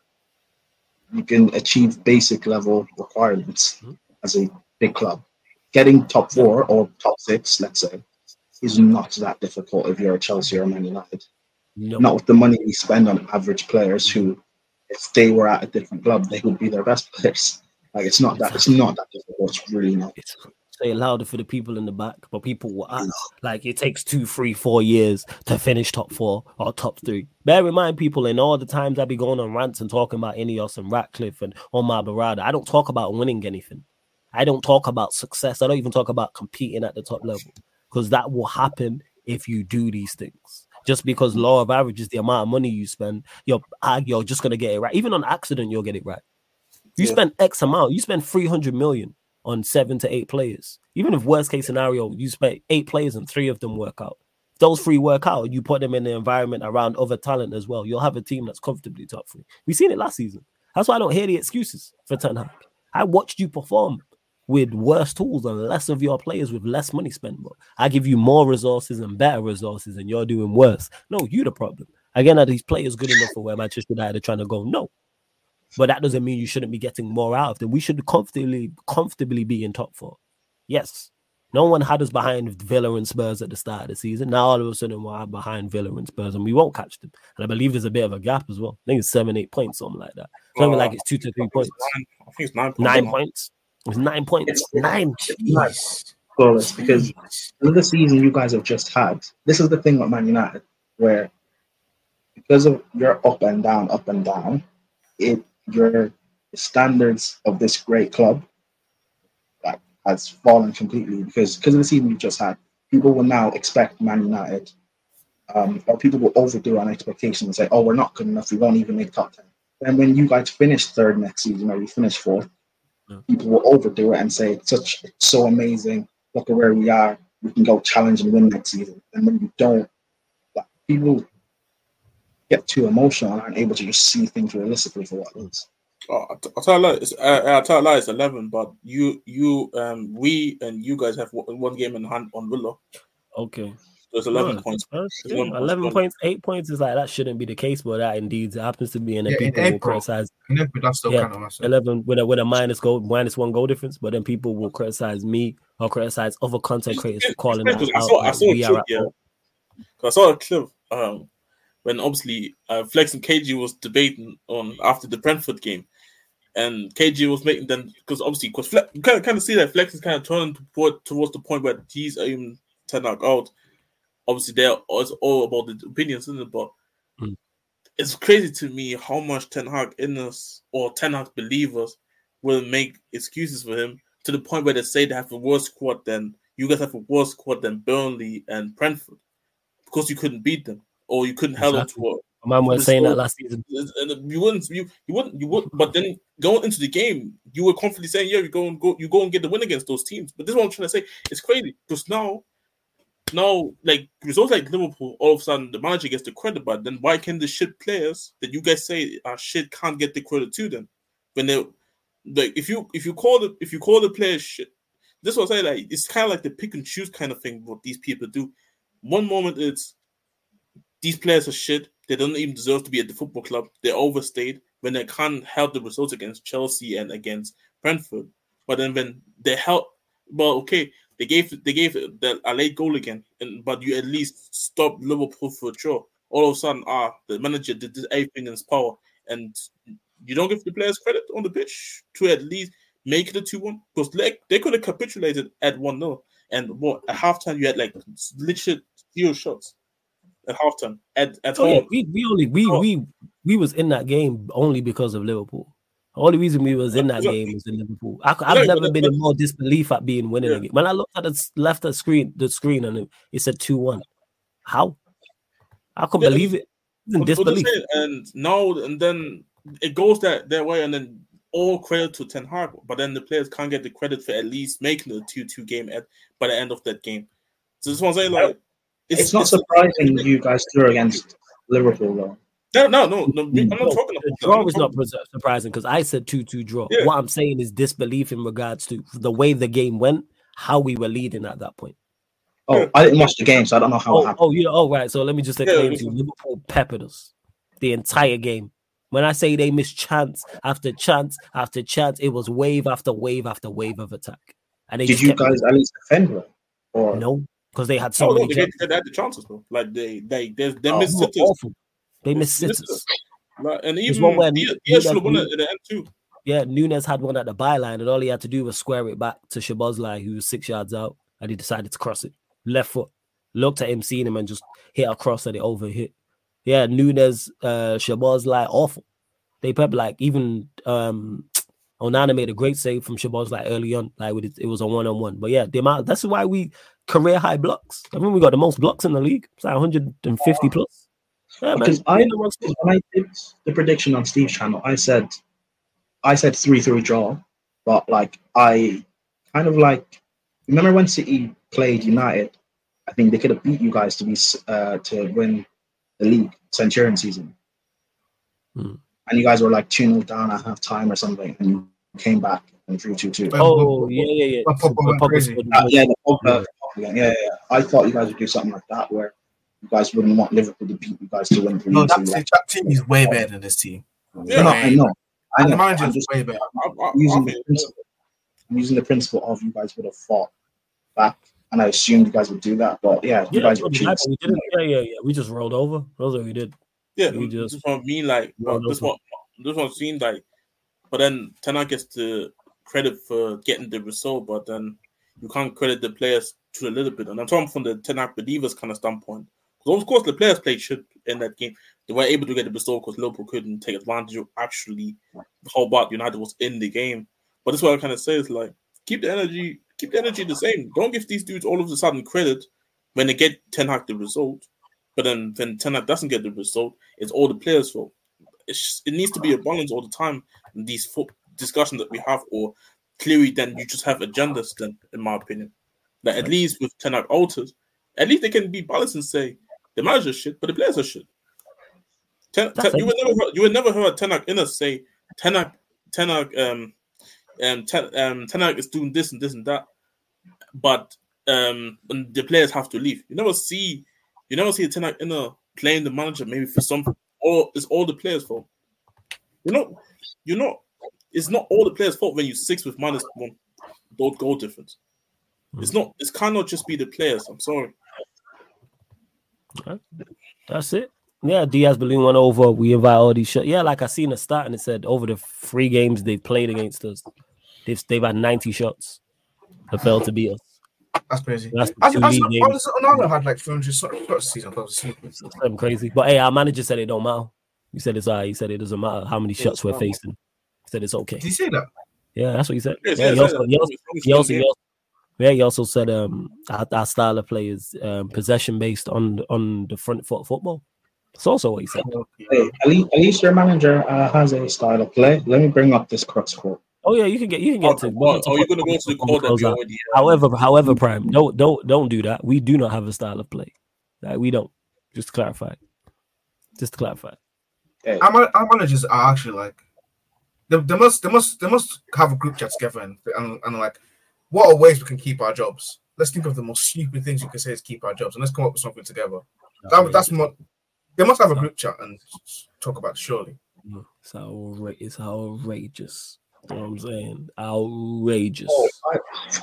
you can achieve basic level requirements Mhm. as a big club. Getting top four or top six, let's say, is not that difficult if you're a Chelsea or Man United. No. Not with the money we spend on average players who, if they were at a different club, they would be their best players. Like it's not that it's not that difficult. It's really not. It's say it louder for the people in the back, but people will act like it takes two, three, four years to finish top four or top three. Bear in mind, people, in all the times I be going on rants and talking about Ineos and Ratcliffe and Omar Barada, I don't talk about winning anything. I don't talk about success. I don't even talk about competing at the top level, because that will happen if you do these things. Just because law of averages, the amount of money you spend, you're you're just gonna get it right. Even on accident, you'll get it right. You Yeah. spend X amount. You spend three hundred million on seven to eight players. Even if worst case scenario, you spend eight players and three of them work out. If those three work out, you put them in the environment around other talent as well. You'll have a team that's comfortably top three. We've seen it last season. That's why I don't hear the excuses for Ten Hag. I watched you perform with worse tools and less of your players with less money spent. But I give you more resources and better resources, and you're doing worse. No, you the problem. Again, are these players good enough for where Manchester United are trying to go? No. But that doesn't mean you shouldn't be getting more out of them. We should comfortably, comfortably be in top four. Yes. No one had us behind Villa and Spurs at the start of the season. Now all of a sudden we're behind Villa and Spurs, and we won't catch them. And I believe there's a bit of a gap as well. I think it's seven, eight points, something like that. Something Uh, like it's two to three I think points. it's nine. I think it's nine points. Nine now. points. It's nine points. It's- Nine. Nice. Flawless, because in the season you guys have just had, this is the thing with Man United, where because of your up and down, up and down, it your standards of this great club like, has fallen completely because because of the season you just had. People will now expect Man United, um, or people will overdo an expectation and say, "Oh, we're not good enough. We won't even make top ten." And when you guys finish third next season, or you finish fourth, Yeah. people will overdo it and say, "It's such, it's so amazing. Look at where we are. We can go challenge and win next season." And when you don't, like, people get too emotional and aren't able to just see things realistically for what it is. Oh, I'll, I'll tell you, lie, it's, uh, I'll tell you, lie, it's eleven. But you, you, um, we, and you guys have one one game in hand on Villa, Okay. so it's eleven Good. points. Uh, It's yeah, one point eleven one. points, eight points is like that shouldn't be the case, but that indeed happens to be, and then Yeah, in people will April. criticize And then, but that's still Yeah, kind of massive. eleven with a with a minus goal, minus one goal difference. But then people will criticize me or criticize other content creators for calling It's that crazy, 'cause I out. saw, I Like saw a we are clip, at yeah. fault. 'Cause I saw a clip um, when obviously uh, Flex and K G was debating on after the Brentford game, and K G was making them because obviously because Flex, you kind of kind of see that Flex is kind of turning toward, towards the point where he's even turning out. Obviously, they're it's all about the opinions, isn't it? But Mm. it's crazy to me how much Ten Hag in us or Ten Hag believers will make excuses for him to the point where they say they have a worse squad than you guys have a worse squad than Burnley and Brentford because you couldn't beat them or you couldn't hold on Exactly. to a Man was This saying that was- last season. and you wouldn't, you, you wouldn't, you would. But then going into the game, you were confidently saying, "Yeah, you go and go, you go and get the win against those teams." But this is what I'm trying to say. It's crazy because now, now, like results like Liverpool, all of a sudden the manager gets the credit. But then why can the shit players that you guys say are shit can't get the credit to them when they like if you if you call the if you call the players shit, this is what I say. Like it's kind of like the pick and choose kind of thing. What these people do. One moment it's these players are shit. They don't even deserve to be at the football club. They're overstayed when they can't help the results against Chelsea and against Brentford. But then when they help, well, okay, they gave they gave the, a late goal again, and but you at least stop Liverpool for a draw. All of a sudden, ah, the manager did this everything in his power, and you don't give the players credit on the pitch to at least make it a two one because they, they could have capitulated at one nil, and what at halftime you had like literally zero shots. At halftime, at at Oh, yeah, home, we we only we Oh. we we was in that game only because of Liverpool. The only reason we was in that Exactly. game was in Liverpool. I, I've Exactly, never but- been but- in more disbelief at being winning Yeah. a game. When I looked at the s- left the screen, the screen, and it, it said two one. How? I couldn't Yeah, believe it. It's in What- what I'm disbelief. saying, and now and then it goes that their way, and then all credit to Ten Hag, but then the players can't get the credit for at least making the two two game at by the end of that game. So this one saying like It's, not surprising you guys drew against Liverpool, though. No, no, no, no. I'm not No, talking the about draw I'm is not talking- pres- surprising because I said two two draw. Yeah. What I'm saying is disbelief in regards to the way the game went, how we were leading at that point. Oh, Yeah. I didn't watch the game, so I don't know how it Oh, happened. oh, yeah. Oh, right. So let me just explain Yeah, to you. Liverpool peppered us the entire game. When I say they missed chance after chance after chance, it was wave after wave after wave of attack. And they Did just you kept guys at least defend well? Or no, because they had so Oh, no, many they, chances. get, they had the chances, bro. Like they, they, they, they Oh, missed They were sitters. awful. They missed Missed sitters. Like, and There's even one where Diaz, Nunes Diaz should have won it moved- at the end too. Yeah, Nunes had one at the byline, and all he had to do was square it back to Szoboszlai, who was six yards out, and he decided to cross it. Left foot. Looked at him, seen him, and just hit a cross and it overhit. Yeah, Nunes, uh, Szoboszlai, awful. They pep like even um Onana made a great save from Szoboszlai early on. Like with it, it was a one on one. But yeah, the amount that's why we career high blocks. I mean, we got the most blocks in the league. It's like one hundred fifty plus. Yeah, because man. I when I did the prediction on Steve's channel, I said I said three three draw, but like I kind of like remember when City played United. I think they could have beat you guys to be uh, to win the league Centurion season, Hmm. and you guys were like two nil down at half time or something, and you came back and drew two two. Oh yeah, yeah, yeah. When Pogba went Pogba crazy. scored the Uh, goal. yeah, the Pogba, yeah, yeah, yeah. I thought you guys would do something like that where you guys wouldn't want Liverpool to beat you guys to win the No, league. that, so, team, like, that team is way better than this team. Yeah, no, I know, I And know. the I'm manager's just way better. I, I, using I the think- principle. I'm using the principle of you guys would have fought back, and I assumed you guys would do that. But yeah, you Yeah, guys so were did I, cheats. but we didn't. Yeah, yeah, yeah. We just rolled over. That's what we did. Yeah, We just- this one mean like, No, but no this one, this one seemed like, but then Ten Hag gets the credit for getting the result, but then you can't credit the players to a little bit. And I'm talking from the Ten Hag believers kind of standpoint. Because of course the players played shit in that game. They were able to get the result because Liverpool couldn't take advantage of actually how bad United was in the game. But that's what I kind of say is like, keep the energy, keep the energy the same. Don't give these dudes all of a sudden credit when they get Ten Hag the result. But then when Ten Hag doesn't get the result, it's all the players' fault. It's, it needs to be a balance all the time in these fo- discussions that we have, or clearly then you just have agendas then, in my opinion. Like at least with Ten Hag altered, at least they can be balanced and say the manager's shit, but the players are shit. Ten, That's ten, you, it. would never, you would never hear Ten Hag inner say Ten Hag, Ten Hag, um, um, Ten, um, Ten Hag is doing this and this and that, but um, and the players have to leave. You never see, you never see a Ten Hag inner playing the manager maybe for some, or it's all the players' fault. You know, you know, it's not all the players' fault when you six with minus one goal goal difference. It's not. It cannot just be the players. I'm sorry. That's it. Yeah, Diaz balloon went over. We invite all these shots. Yeah, like I seen a stat and it said over the three games they've played against us, they've they've had ninety shots that failed to beat us. That's crazy. That's the I, two I, league I, games. Onana had like three hundred shots this season. I was asleep. Something crazy. But hey, our manager said it don't matter. He said it's all right. He said it doesn't matter how many shots we're facing. He said it's okay. Did you say that? Yeah, that's what he said. Yes, Yeah, yes, he also, yes. he also, As long as he you also, win he also, yeah, he also said um our, our style of play is um, possession based on on the front foot football. That's also what he said. Hey, at least, at least your manager uh, has a style of play. Let me bring up this crux quote. Oh yeah, you can get you can get to. Oh, we oh, get to oh, you're put- gonna go to the put call that close we out. already. However, however, Prime, don't don't don't do that. We do not have a style of play. Like, we don't. Just to clarify. Just to clarify. Hey, Our, man- our managers are actually like they, they must they must they must have a group chat together and, and and like what are ways we can keep our jobs. Let's think of the most stupid things you can say is keep our jobs and let's come up with something together. That, that's what they must have a group chat and talk about it, surely. It's, outra- it's outrageous. You know what I'm saying? Outrageous. oh, I,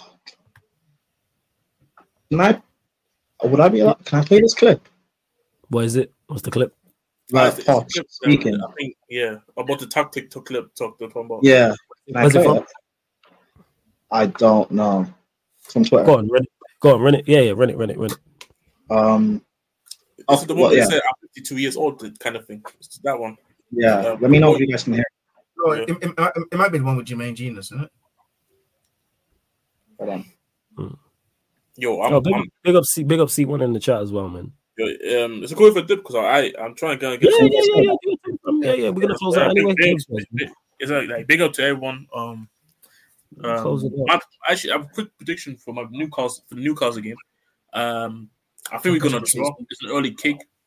can I? Would I be allowed? Can I play this clip? What is it? What's the clip? Like, It's- it's Poch clips, um, speaking. I think yeah about the tactic to clip talk the talking about. Yeah. Can I Where's it play from? it? I don't know. It's from Twitter. Go on, run it. Go on, run it. Yeah, yeah, run it, run it, run it. Um. This is the one well, that yeah. said I'm fifty-two years old, the kind of thing. It's that one. Yeah. Yeah. Let me know if you guys can hear. No, Yeah. it, it, it, it might be the one with Jermaine Genius, isn't it? Hold on. Yo, I'm, Oh, big, I'm big up C, big up C one in the chat as well, man. yo, um, it's a good for a dip because I I'm trying to get Yeah, some. yeah, yeah, yeah, yeah, um, yeah, yeah. We're gonna close Uh, out big- anyway. big- Close big- It's like, like big up to everyone. Um, um, Close it out. my, actually, I have a quick prediction for my Newcastle for the Newcastle game. Um, I think we're gonna draw. It's an early kick,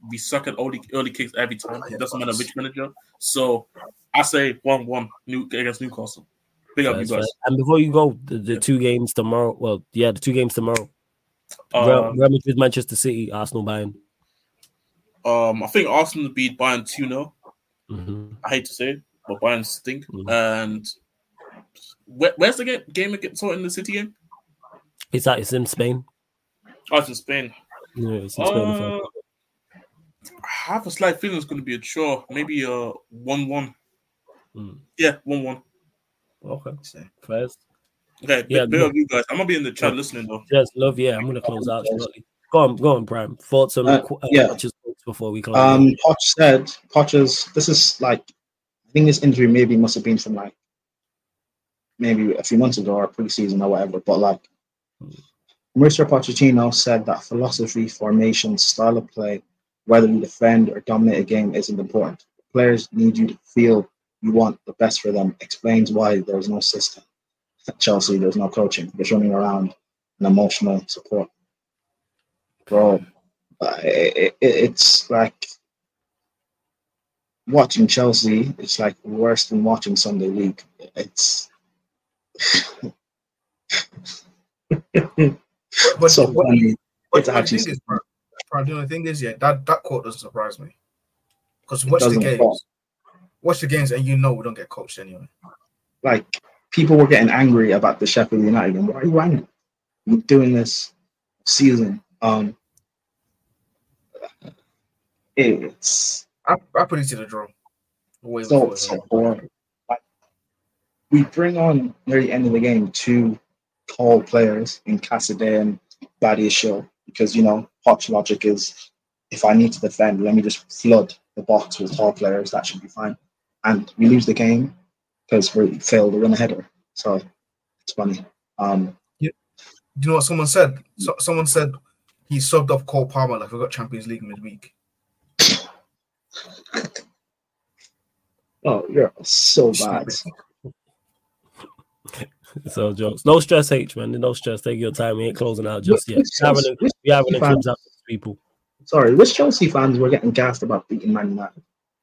we suck at early, early kicks every time. It doesn't matter which manager. So I say one one New against Newcastle. Big up, you guys. And before you go, the, the two games tomorrow. Well, yeah, the two games tomorrow. Um, Real, Real Madrid, Manchester City, Arsenal, Bayern. Um, I think Arsenal beat Bayern two nil. Mm-hmm. I hate to say it, but Bayern stink. Mm-hmm. And where, where's the game? Game against in the City game? It's that. It's in Spain. Oh, it's in Spain. Yeah, it's in Spain. Uh, I have a slight feeling it's going to be a draw. Maybe a one one. Mm. Yeah, one one. Okay. First. Okay, yeah, big up you guys. I'm going to be in the chat yeah. listening, though. Yes, love, yeah. I'm going to close out shortly. Go on, go on, Prime. Thoughts on uh, uh, yeah. Poch's before we close. Um, Poch said, Poch's, this is like, I think this injury maybe must have been from like, maybe a few months ago or pre-season or whatever, but like, mm. Mauricio Pochettino said that philosophy, formation, style of play, whether you defend or dominate a game isn't important. Players need you to feel you want the best for them. Explains why there's no system. At Chelsea, there's no coaching. There's running around and emotional support. Bro, uh, it, it, it's like watching Chelsea. It's like worse than watching Sunday League. It's but so what, funny. But it's actually the thing is, bro, bro, the only thing is, yeah, that, that quote doesn't surprise me. Because watch the games, fall. watch the games, and you know we don't get coached anyway. Like people were getting angry about the Sheffield United game. Why are you angry? You're doing this season. Um, it's I, I put it to the draw. Way so, so boring. Like, we bring on near the end of the game two tall players in Cassidy and Badiashile because you know Poch logic is if I need to defend, let me just flood the box with tall players. That should be fine. And we lose the game because we failed to win a header. So it's funny. Um, you, you know what someone said? So, someone said he subbed up Cole Palmer like we got Champions League midweek. Oh, you're so bad. So jokes. No stress, H man. No stress. Take your time. We ain't closing out just yet. We having a, we having a clips out with people. Sorry, which Chelsea fans were getting gassed about beating Man United?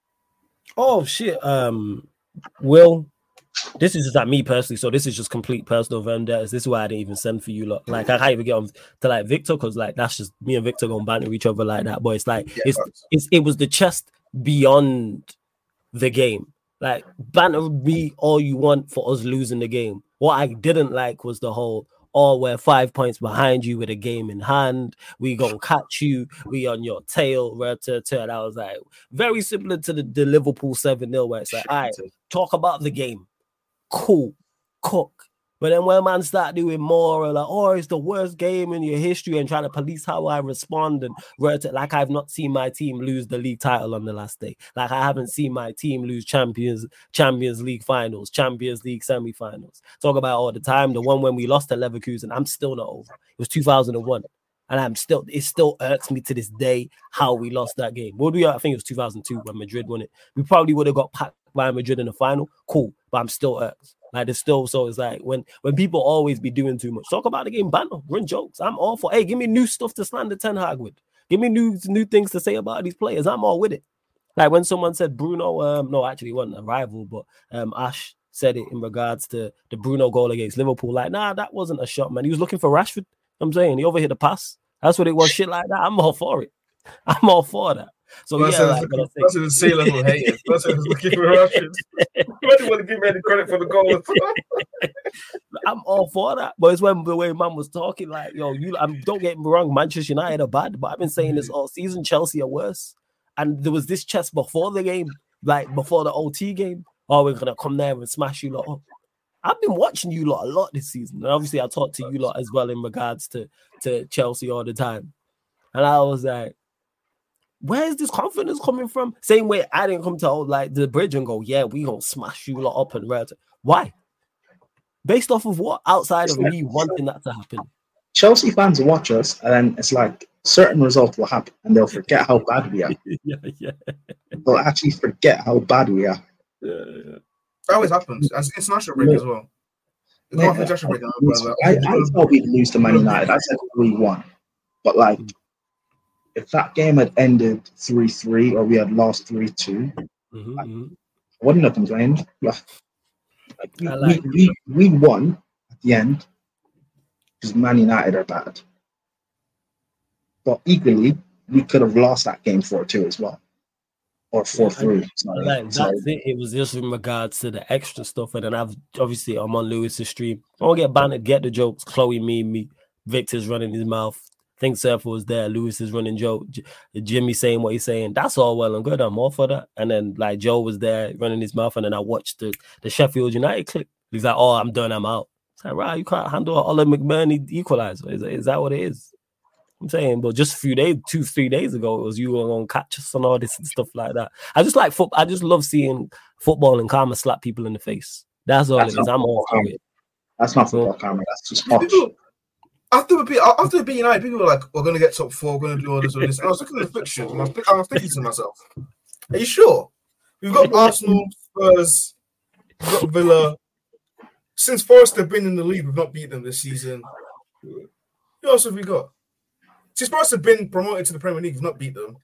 Oh shit. Um, Will. This is just like me personally, so this is just complete personal vendettas. This is why I didn't even send for you lot. Like I can't even get on to like Victor because like that's just me and Victor gonna banter each other like that. But it's like yeah, it's, it's it was the chest beyond the game. Like banter me all you want for us losing the game. What I didn't like was the whole oh we're five points behind you with a game in hand. We gonna catch you. We on your tail. And I was like very similar to the, the Liverpool seven nil where it's like all right, talk about the game. Cool, cook. But then when man start doing more like, oh, it's the worst game in your history and trying to police how I respond and like I've not seen my team lose the league title on the last day. Like I haven't seen my team lose Champions Champions League finals, Champions League semi-finals. Talk about all the time. The one when we lost to Leverkusen, I'm still not over. It was two thousand one. And I'm still, it still irks me to this day how we lost that game. What do we? I think it was two thousand two when Madrid won it. We probably would have got packed by Madrid in the final. Cool, but I'm still irked. Like it's still so. It's like when when people always be doing too much. Talk about the game, banter, run jokes. I'm all for. Hey, give me new stuff to slander Ten Hag with. Give me new new things to say about these players. I'm all with it. Like when someone said Bruno, um, no, actually it wasn't a rival, but um, Ash said it in regards to the Bruno goal against Liverpool. Like, nah, that wasn't a shot, man. He was looking for Rashford. I'm saying he overhit the pass. That's what it was. Shit like that. I'm all for it. I'm all for that. So that's yeah, like, looking, that's an insane level hater. That's what looking for Rashford. You don't want to give me any credit for the goal. I'm all for that, but it's when the way man was talking, like, yo, you. I'm, don't get me wrong, Manchester United are bad, but I've been saying this all season. Chelsea are worse, and there was this chest before the game, like before the O T game. Oh, we're gonna come there and smash you lot up. I've been watching you lot a lot this season, and obviously I talked to you lot as well in regards to to Chelsea all the time, and I was like, where's this confidence coming from? Same way I didn't come to like the bridge and go, yeah, we gonna smash you lot up and red. Why? Based off of what? Outside of me wanting that to happen. Chelsea fans watch us, and then it's like certain results will happen, and they'll forget how bad we are. yeah, yeah. They'll actually forget how bad we are. Yeah, yeah. That always happens. As international break yeah. as well. Yeah, international break. I, I thought we'd lose to Man United. I said we won, but like if that game had ended three three or we had lost three two, Mm-hmm, like, mm-hmm. I wouldn't have complained. Like, like, we, I like we, we, we won at the end because Man United are bad. But equally, we could have lost that game four two as well. Or four three. Sorry. Like, Sorry. that's it. It was just in regards to the extra stuff. And then I've obviously I'm on Lewis's stream. I don't get banned, get the jokes. Chloe, me, me. Victor's running his mouth. Think Surfer was there. Lewis is running joke. J- Jimmy saying what he's saying. That's all well and good. I'm all for that. And then like Joe was there running his mouth. And then I watched the, the Sheffield United clip. He's like, oh, I'm done. I'm out. It's like, right, you can't handle Ola McBurney equalizer. Is, is that what it is? I'm saying, but just a few days, two, three days ago, it was you were on catch us and all this and stuff like that. I just like football. I just love seeing football and karma slap people in the face. That's all That's it is. I'm all for karma. it. That's not football karma. That's just posh. People, after we beat, after we beat United, people were like, "We're going to get top four. We're going to do all this, all this." And I was looking at the fixtures, and I was, think, I was thinking to myself, "Are you sure? We've got Arsenal, Spurs, we've got Villa. Since Forest have been in the league, we've not beat them this season. Who else have we got? Since Forest have been promoted to the Premier League, we've not beat them.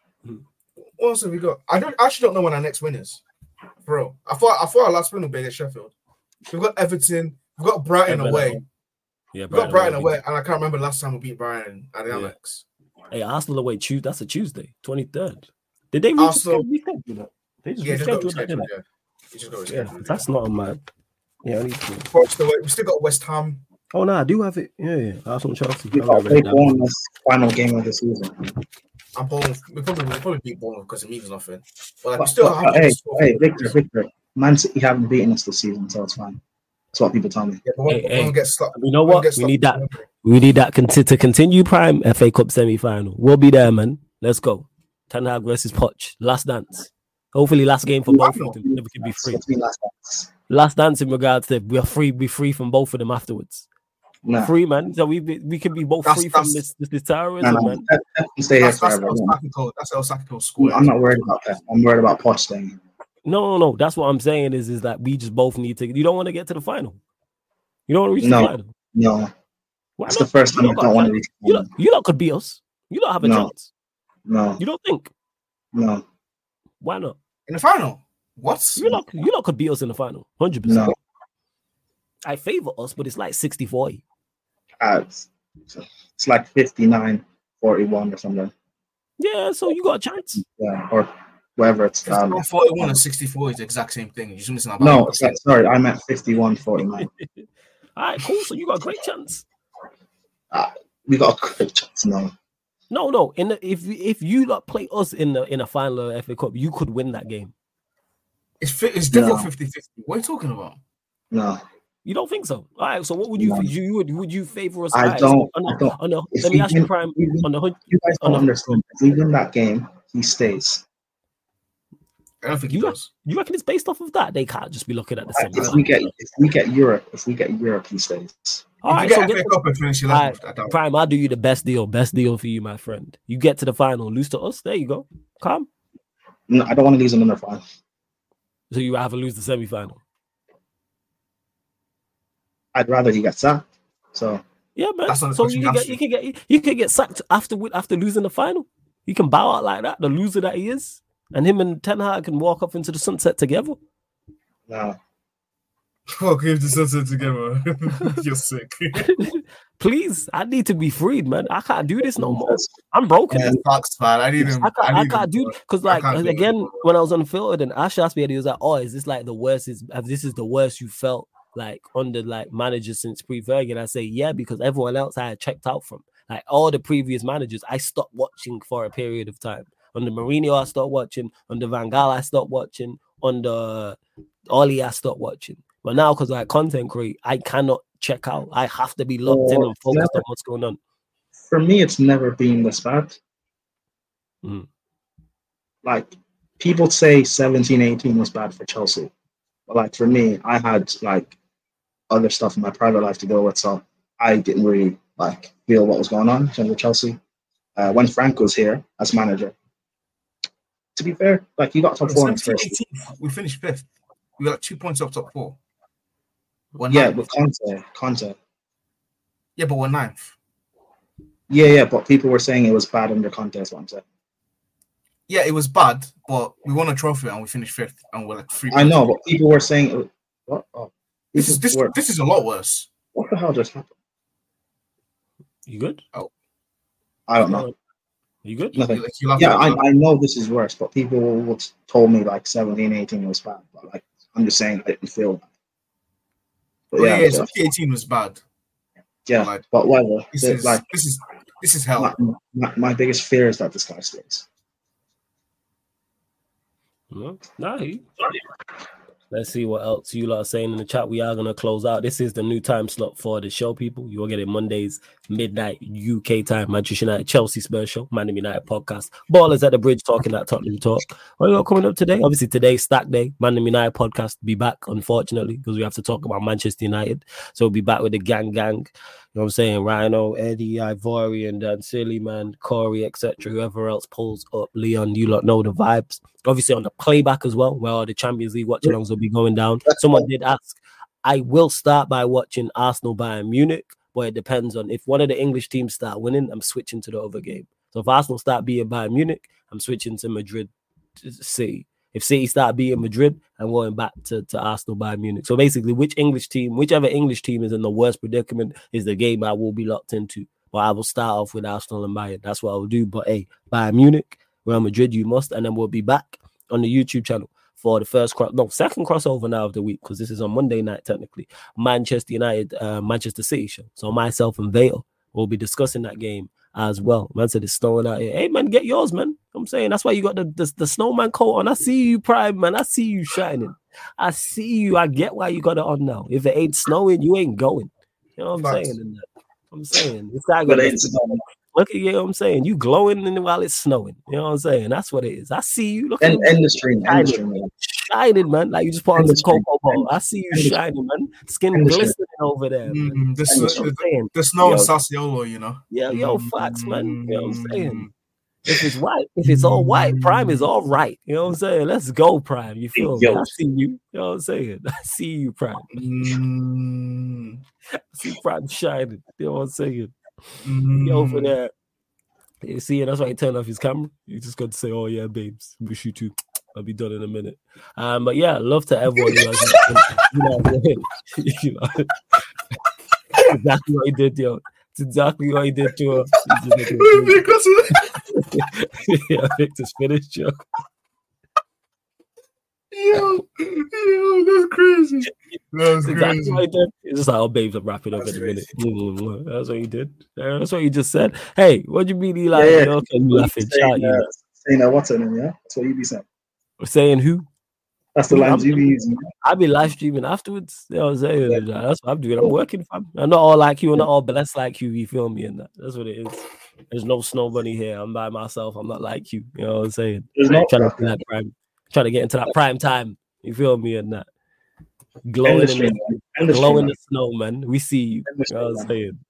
What else have we got? I don't I actually don't know when our next win is, bro. I thought I thought our last win will be against Sheffield. We've got Everton. We've got Brighton Everton. away. Yeah, We've got Brighton away. away, and I can't remember the last time we beat Brighton at the Yeah. Amex. Hey, Arsenal away. Tuesday. That's a Tuesday, twenty-third. Did they reach Arsenal- the reschedule that? They just Yeah, just got rescheduled that, rescheduled. didn't Yeah, It just got they? Yeah, rescheduled. that's not a man. Yeah, I need to. Forest away. We still got West Ham. Oh no, I do have it. Yeah, yeah. Arsenal Chelsea. We I'll got write it to down. play Bournemouth final game of the season. And Bournemouth. We probably we probably beat Bournemouth because it means nothing. But like, we But, still but, have. hey, to hey, Victor, Victor, Man City haven't beaten us this season, so it's fine. That's what people tell me. Yeah, but when, Hey, when hey. we get slapped, You know when what? get We need slapped- that. We need that conti- to continue prime F A Cup semi-final. We'll be there, man. Let's go. Ten Hag versus Poch. Last dance. Hopefully, last game for both of them. Then we can be free. It's been last dance. Last dance in regards to we're free, be free from both of them afterwards. Nah, Free, man. So we be, we can be both That's- free from that's- this this, this nah, terrorism, nah. man. Pep, Pep can stay here That's, that's forever. El man. Sacco. That's El Sacco square. I'm not worried about Pep. I'm worried about Poch staying. No, no, no. That's what I'm saying is is that we just both need to. You don't want to get to the final. You don't want to reach No. the final. No, Why it's not? the first You time I lot don't got want to chance. reach. You lot, you lot could beat us. You don't have a No. chance. No, You don't think? no, Why not? in the final. What? You lot, you lot could beat us in the final. one hundred percent. no. I favor us, but it's like sixty forty. Uh, it's, it's like fifty-nine forty-one or something. Yeah, so you got a chance. Yeah, or whatever it's. Um, fifty-one forty-one and sixty-four is the exact same thing. You just listen about no, it's like, sorry, I meant fifty-one forty-nine. All right, cool. So you got a great chance. We got a great chance. No, No, no. In the, if if you lot play us in the in a final of F A Cup, you could win that game. It's fi- it's difficult No. fifty-fifty. What are you talking about? no. You don't think so? All right. So what would you No. you, you would would you favor us? I All right, don't- So on I the, don't. on the, If let me we ask you, win- Prime. we win- On the hun- You guys on don't the- understand. If we win that game, he stays. I don't think he You does. you reckon it's based off of that? They can't just be looking at the same. If we get if we get Europe, if we get Europe, he stays. All If right. you So get get F A Cup and finish All right, eleventh, I doubt it. Prime, I'll do you the best deal. Best deal for you, my friend. You get to the final, lose to us. There you go. Calm. No, I don't want to lose another final. So you rather lose the semi final. I'd rather he gets sacked. So Yeah, man. That's not the So question you you can get asked you can get you can get sacked after after losing the final. You can bow out like that, the loser that he is, and him and Ten Hag can walk off into the sunset together. no, Fuck, give the sunset together. You're sick. Please, I need to be freed, man. I can't do this no more. Because- I'm broken. Yeah. Facts, man. I need him. I can't, I need can't him, do bro. because I like can't do it. again when I was unfiltered and Ash asked me, and he was like, "Oh, is this like the worst? Is this is the worst you felt like under like managers since pre-Ferguson?" I say, "Yeah," because everyone else I had checked out from, like all the previous managers, I stopped watching for a period of time. Under Mourinho, I stopped watching. Under Van Gaal, I stopped watching. Under Oli, I stopped watching. But now, because like content create, I cannot check out. I have to be locked in Oh, and focused never- on what's going on. for me, it's never been this bad. Mhm. Like people say seventeen eighteen was bad for Chelsea. But like for me, I had like other stuff in my private life to deal with, so I didn't really like feel what was going on in terms of Chelsea. Uh, when Frank was here as manager, to be fair, like he got top four in his seventeen, first. eighteen, we finished fifth. We got like two points up top four. We're Yeah, ninth. with Conte, Conte. yeah, but we're ninth. Yeah, yeah, but people were saying it was bad under contest. What I'm saying. Yeah, it was bad, but we won a trophy and we finished fifth, and we're like three. I know, but people were saying, it, "What? Oh, this is this, were, this is a lot worse." What the hell just happened? You good? Oh, I don't know. You good? Nothing. Like, you yeah, I, I know this is worse, but people would told me like seventeen, eighteen was bad. But like, I'm just saying, I didn't feel bad. But oh, yeah, yeah, so, twenty eighteen was bad. Yeah, like, but whatever. This the, is like this is this is hell. My, my, my biggest fear is that this guy stays. No, nah, he, let's see what else you lot are saying in the chat. We are going to close out. This is the new time slot for the show, people. You will get it Mondays, midnight U K time. Manchester United, Chelsea Spurs show, Man United podcast. Ballers at the bridge talking that Tottenham talk. What you got coming up today? Obviously, today's Stack Day. Man United podcast be back, unfortunately, because we have to talk about Manchester United. So we'll be back with the gang gang. You know what I'm saying? Rhino, Eddie, Ivorian, Dan Silly, man, Corey, et cetera. Whoever else pulls up, Leon, you lot know the vibes. Obviously on the playback as well, where all the Champions League watch-alongs will be going down. Someone did ask, I will start by watching Arsenal Bayern Munich, but it depends on if one of the English teams start winning, I'm switching to the other game. So if Arsenal start beating Bayern Munich, I'm switching to Madrid City. If City start beating Madrid, I'm going back to, to Arsenal Bayern Munich. So basically, which English team, whichever English team is in the worst predicament is the game I will be locked into. But I will start off with Arsenal and Bayern. That's what I will do. But hey, Bayern Munich, Real Madrid, you must. And then we'll be back on the YouTube channel for the first, cro- no, second crossover now of the week, because this is on Monday night, technically. Manchester United, uh, Manchester City show. So myself and Vale will be discussing that game as well. Man said it's snowing out here. Hey, man, get yours, man. I'm saying that's why you got the, the, the snowman coat on. I see you, Prime, man. I see you shining. I see you. I get why you got it on now. If it ain't snowing, you ain't going. You know what I'm Facts. saying? In that. I'm saying. This guy But got it's the- Look at you, know what I'm saying? You glowing in while it's snowing. You know what I'm saying? That's what it is. I see you. Look at end, you. end the stream. End the stream. Man. Shining, man. Like you just put on End the some stream. cocoa ball. I see you End the shining, man. Skin End the stream. glistening over there. Man. Mm, the, And the s- snow. the, Saying, the snow in Yo. Sassuolo, you know. Yeah, yo, facts, man. You know what I'm saying? Mm. If it's white, if it's all white, Prime is all right. You know what I'm saying? Let's go, Prime. You feel me? Yo. I see you. You know what I'm saying? I see you, Prime. Mm. I see Prime shining. You know what I'm saying? Mm. You over there. You see, that's why he turned off his camera. You just got to say, "Oh yeah, babes, wish you too." I'll be done in a minute. Um, but yeah, love to everyone who has, you know, you know, exactly what he did, yo. It's exactly what he did to her. Yeah, Victor's finished, yo. Yo, yo, that's crazy. That's Exactly crazy. what he did. It's just like, oh, babes, I'm wrapping up That's in a minute. crazy. That's what he did. That's what he just said. Hey, what do you mean he like? Yeah, yeah. Okay, you laughing. Saying, Shout you. uh, saying that what's in him, yeah? That's what you be saying. Saying who? That's the Who? lines I'm- you be using. I'll be live streaming afterwards. You know what I'm saying? Yeah. That's what I'm doing. I'm working, fam. I'm not all like you, I'm not all blessed like you. You feel me? And that. That's what it is. There's no snow bunny here. I'm by myself. I'm not like you. You know what I'm saying? There's no Trying to, get that prime, trying to get into that prime time. You feel me? And that. Glowing in industry. the, Industry. glow in the snow, man. We see you. Industry, You know what I'm saying?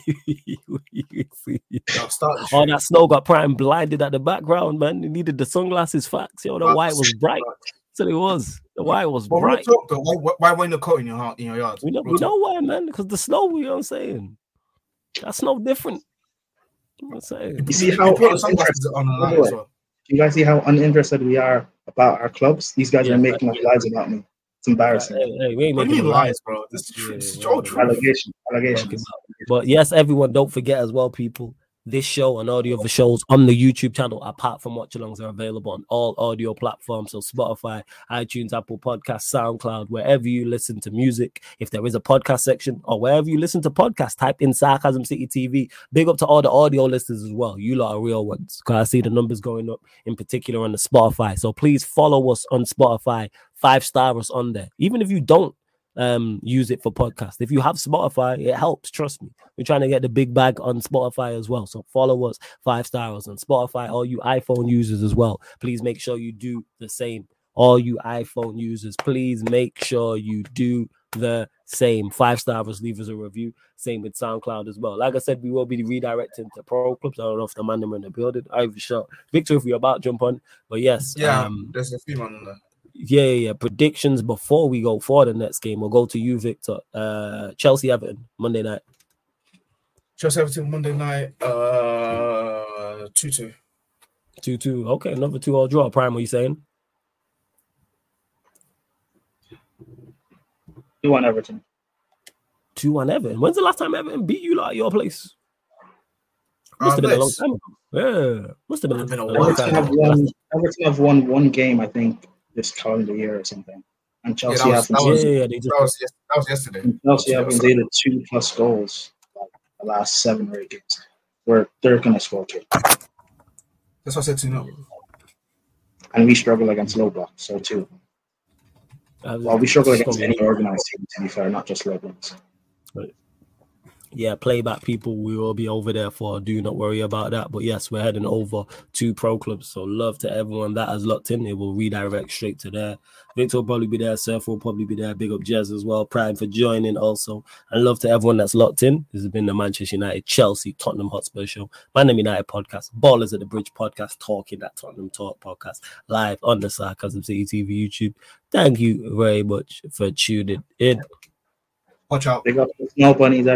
We see you. Now start the All show. that snow got prime blinded at the background, man. It needed the sunglasses. Facts. Yo, the white was bright. So it was. The white was But real bright. talk though, why, why, why wearing the coat in your heart in your yard? We know, Real we talk. know why, man. Because the snow, you know what I'm saying? That snow different. You know what I'm saying? You see You how put the sunglasses on the line as well. you guys see how uninterested we are about our clubs? These guys Yeah, are making up lies about me. It's embarrassing. Hey, hey, we ain't What do making you mean a lie. lies, bro? This is true. Yeah, This is yeah, all yeah. true. Allegation, allegations. But yes, everyone, don't forget as well, people. This show and all the other shows on the YouTube channel, apart from watch-alongs, are available on all audio platforms. So Spotify, iTunes, Apple Podcasts, SoundCloud, wherever you listen to music. If there is a podcast section or wherever you listen to podcasts, type in Sarcasm City T V. Big up to all the audio listeners as well. You lot are real ones because I see the numbers going up, in particular on the Spotify. So please follow us on Spotify. Five star us on there. Even if you don't um use it for podcast, if you have Spotify, it helps. Trust me, we're trying to get the big bag on Spotify as well. So follow us, five stars on Spotify. All you iPhone users as well, please make sure you do the same. All you iPhone users, please make sure you do the same. Five stars, leave us a review. Same with SoundCloud as well. Like I said, we will be redirecting to pro clubs. I don't know if the man them in the building. I've shot Victor if you're about to jump on, but yes, Yeah, um there's a few man on there. yeah, yeah, yeah. Predictions before we go for the next game. We'll go to you, Victor. Uh, Chelsea Everton Monday night. Chelsea Everton Monday night, uh, two two. two two. Okay, another two-all draw. Prime, what you saying? two one Everton. two one Everton. When's the last time Everton beat you like at your place? Our Must have been a long place. time ago. Yeah, must have been, Must have been a a while. long Everton time have ago. won. Everton have won one game, I think, this calendar year or something. And Yeah, Chelsea that was, have that Yeah, was, yeah, yeah, they just that was, yes- that was yesterday. and Chelsea have Yeah, conceded two plus goals like the last seven or eight games. Where they're going to score two, That's what I said to you. No. and we struggle against low blocks. So too. I was Well, we struggle just against gonna any be- organized team. To be fair, not just low blocks. Yeah, playback people, we will be over there for. Do not worry about that. But yes, we're heading over to pro clubs. So love to everyone that has locked in. It will redirect straight to there. Victor will probably be there. Surf will probably be there. Big up Jez as well. Prime for joining also. And love to everyone that's locked in. This has been the Manchester United, Chelsea, Tottenham Hotspur show. Man Them United podcast. Ballers at the Bridge podcast. Talking that Tottenham Talk podcast. Live on the Sarcasm City T V YouTube. Thank you very much for tuning in. Watch out. Big up, no bunnies.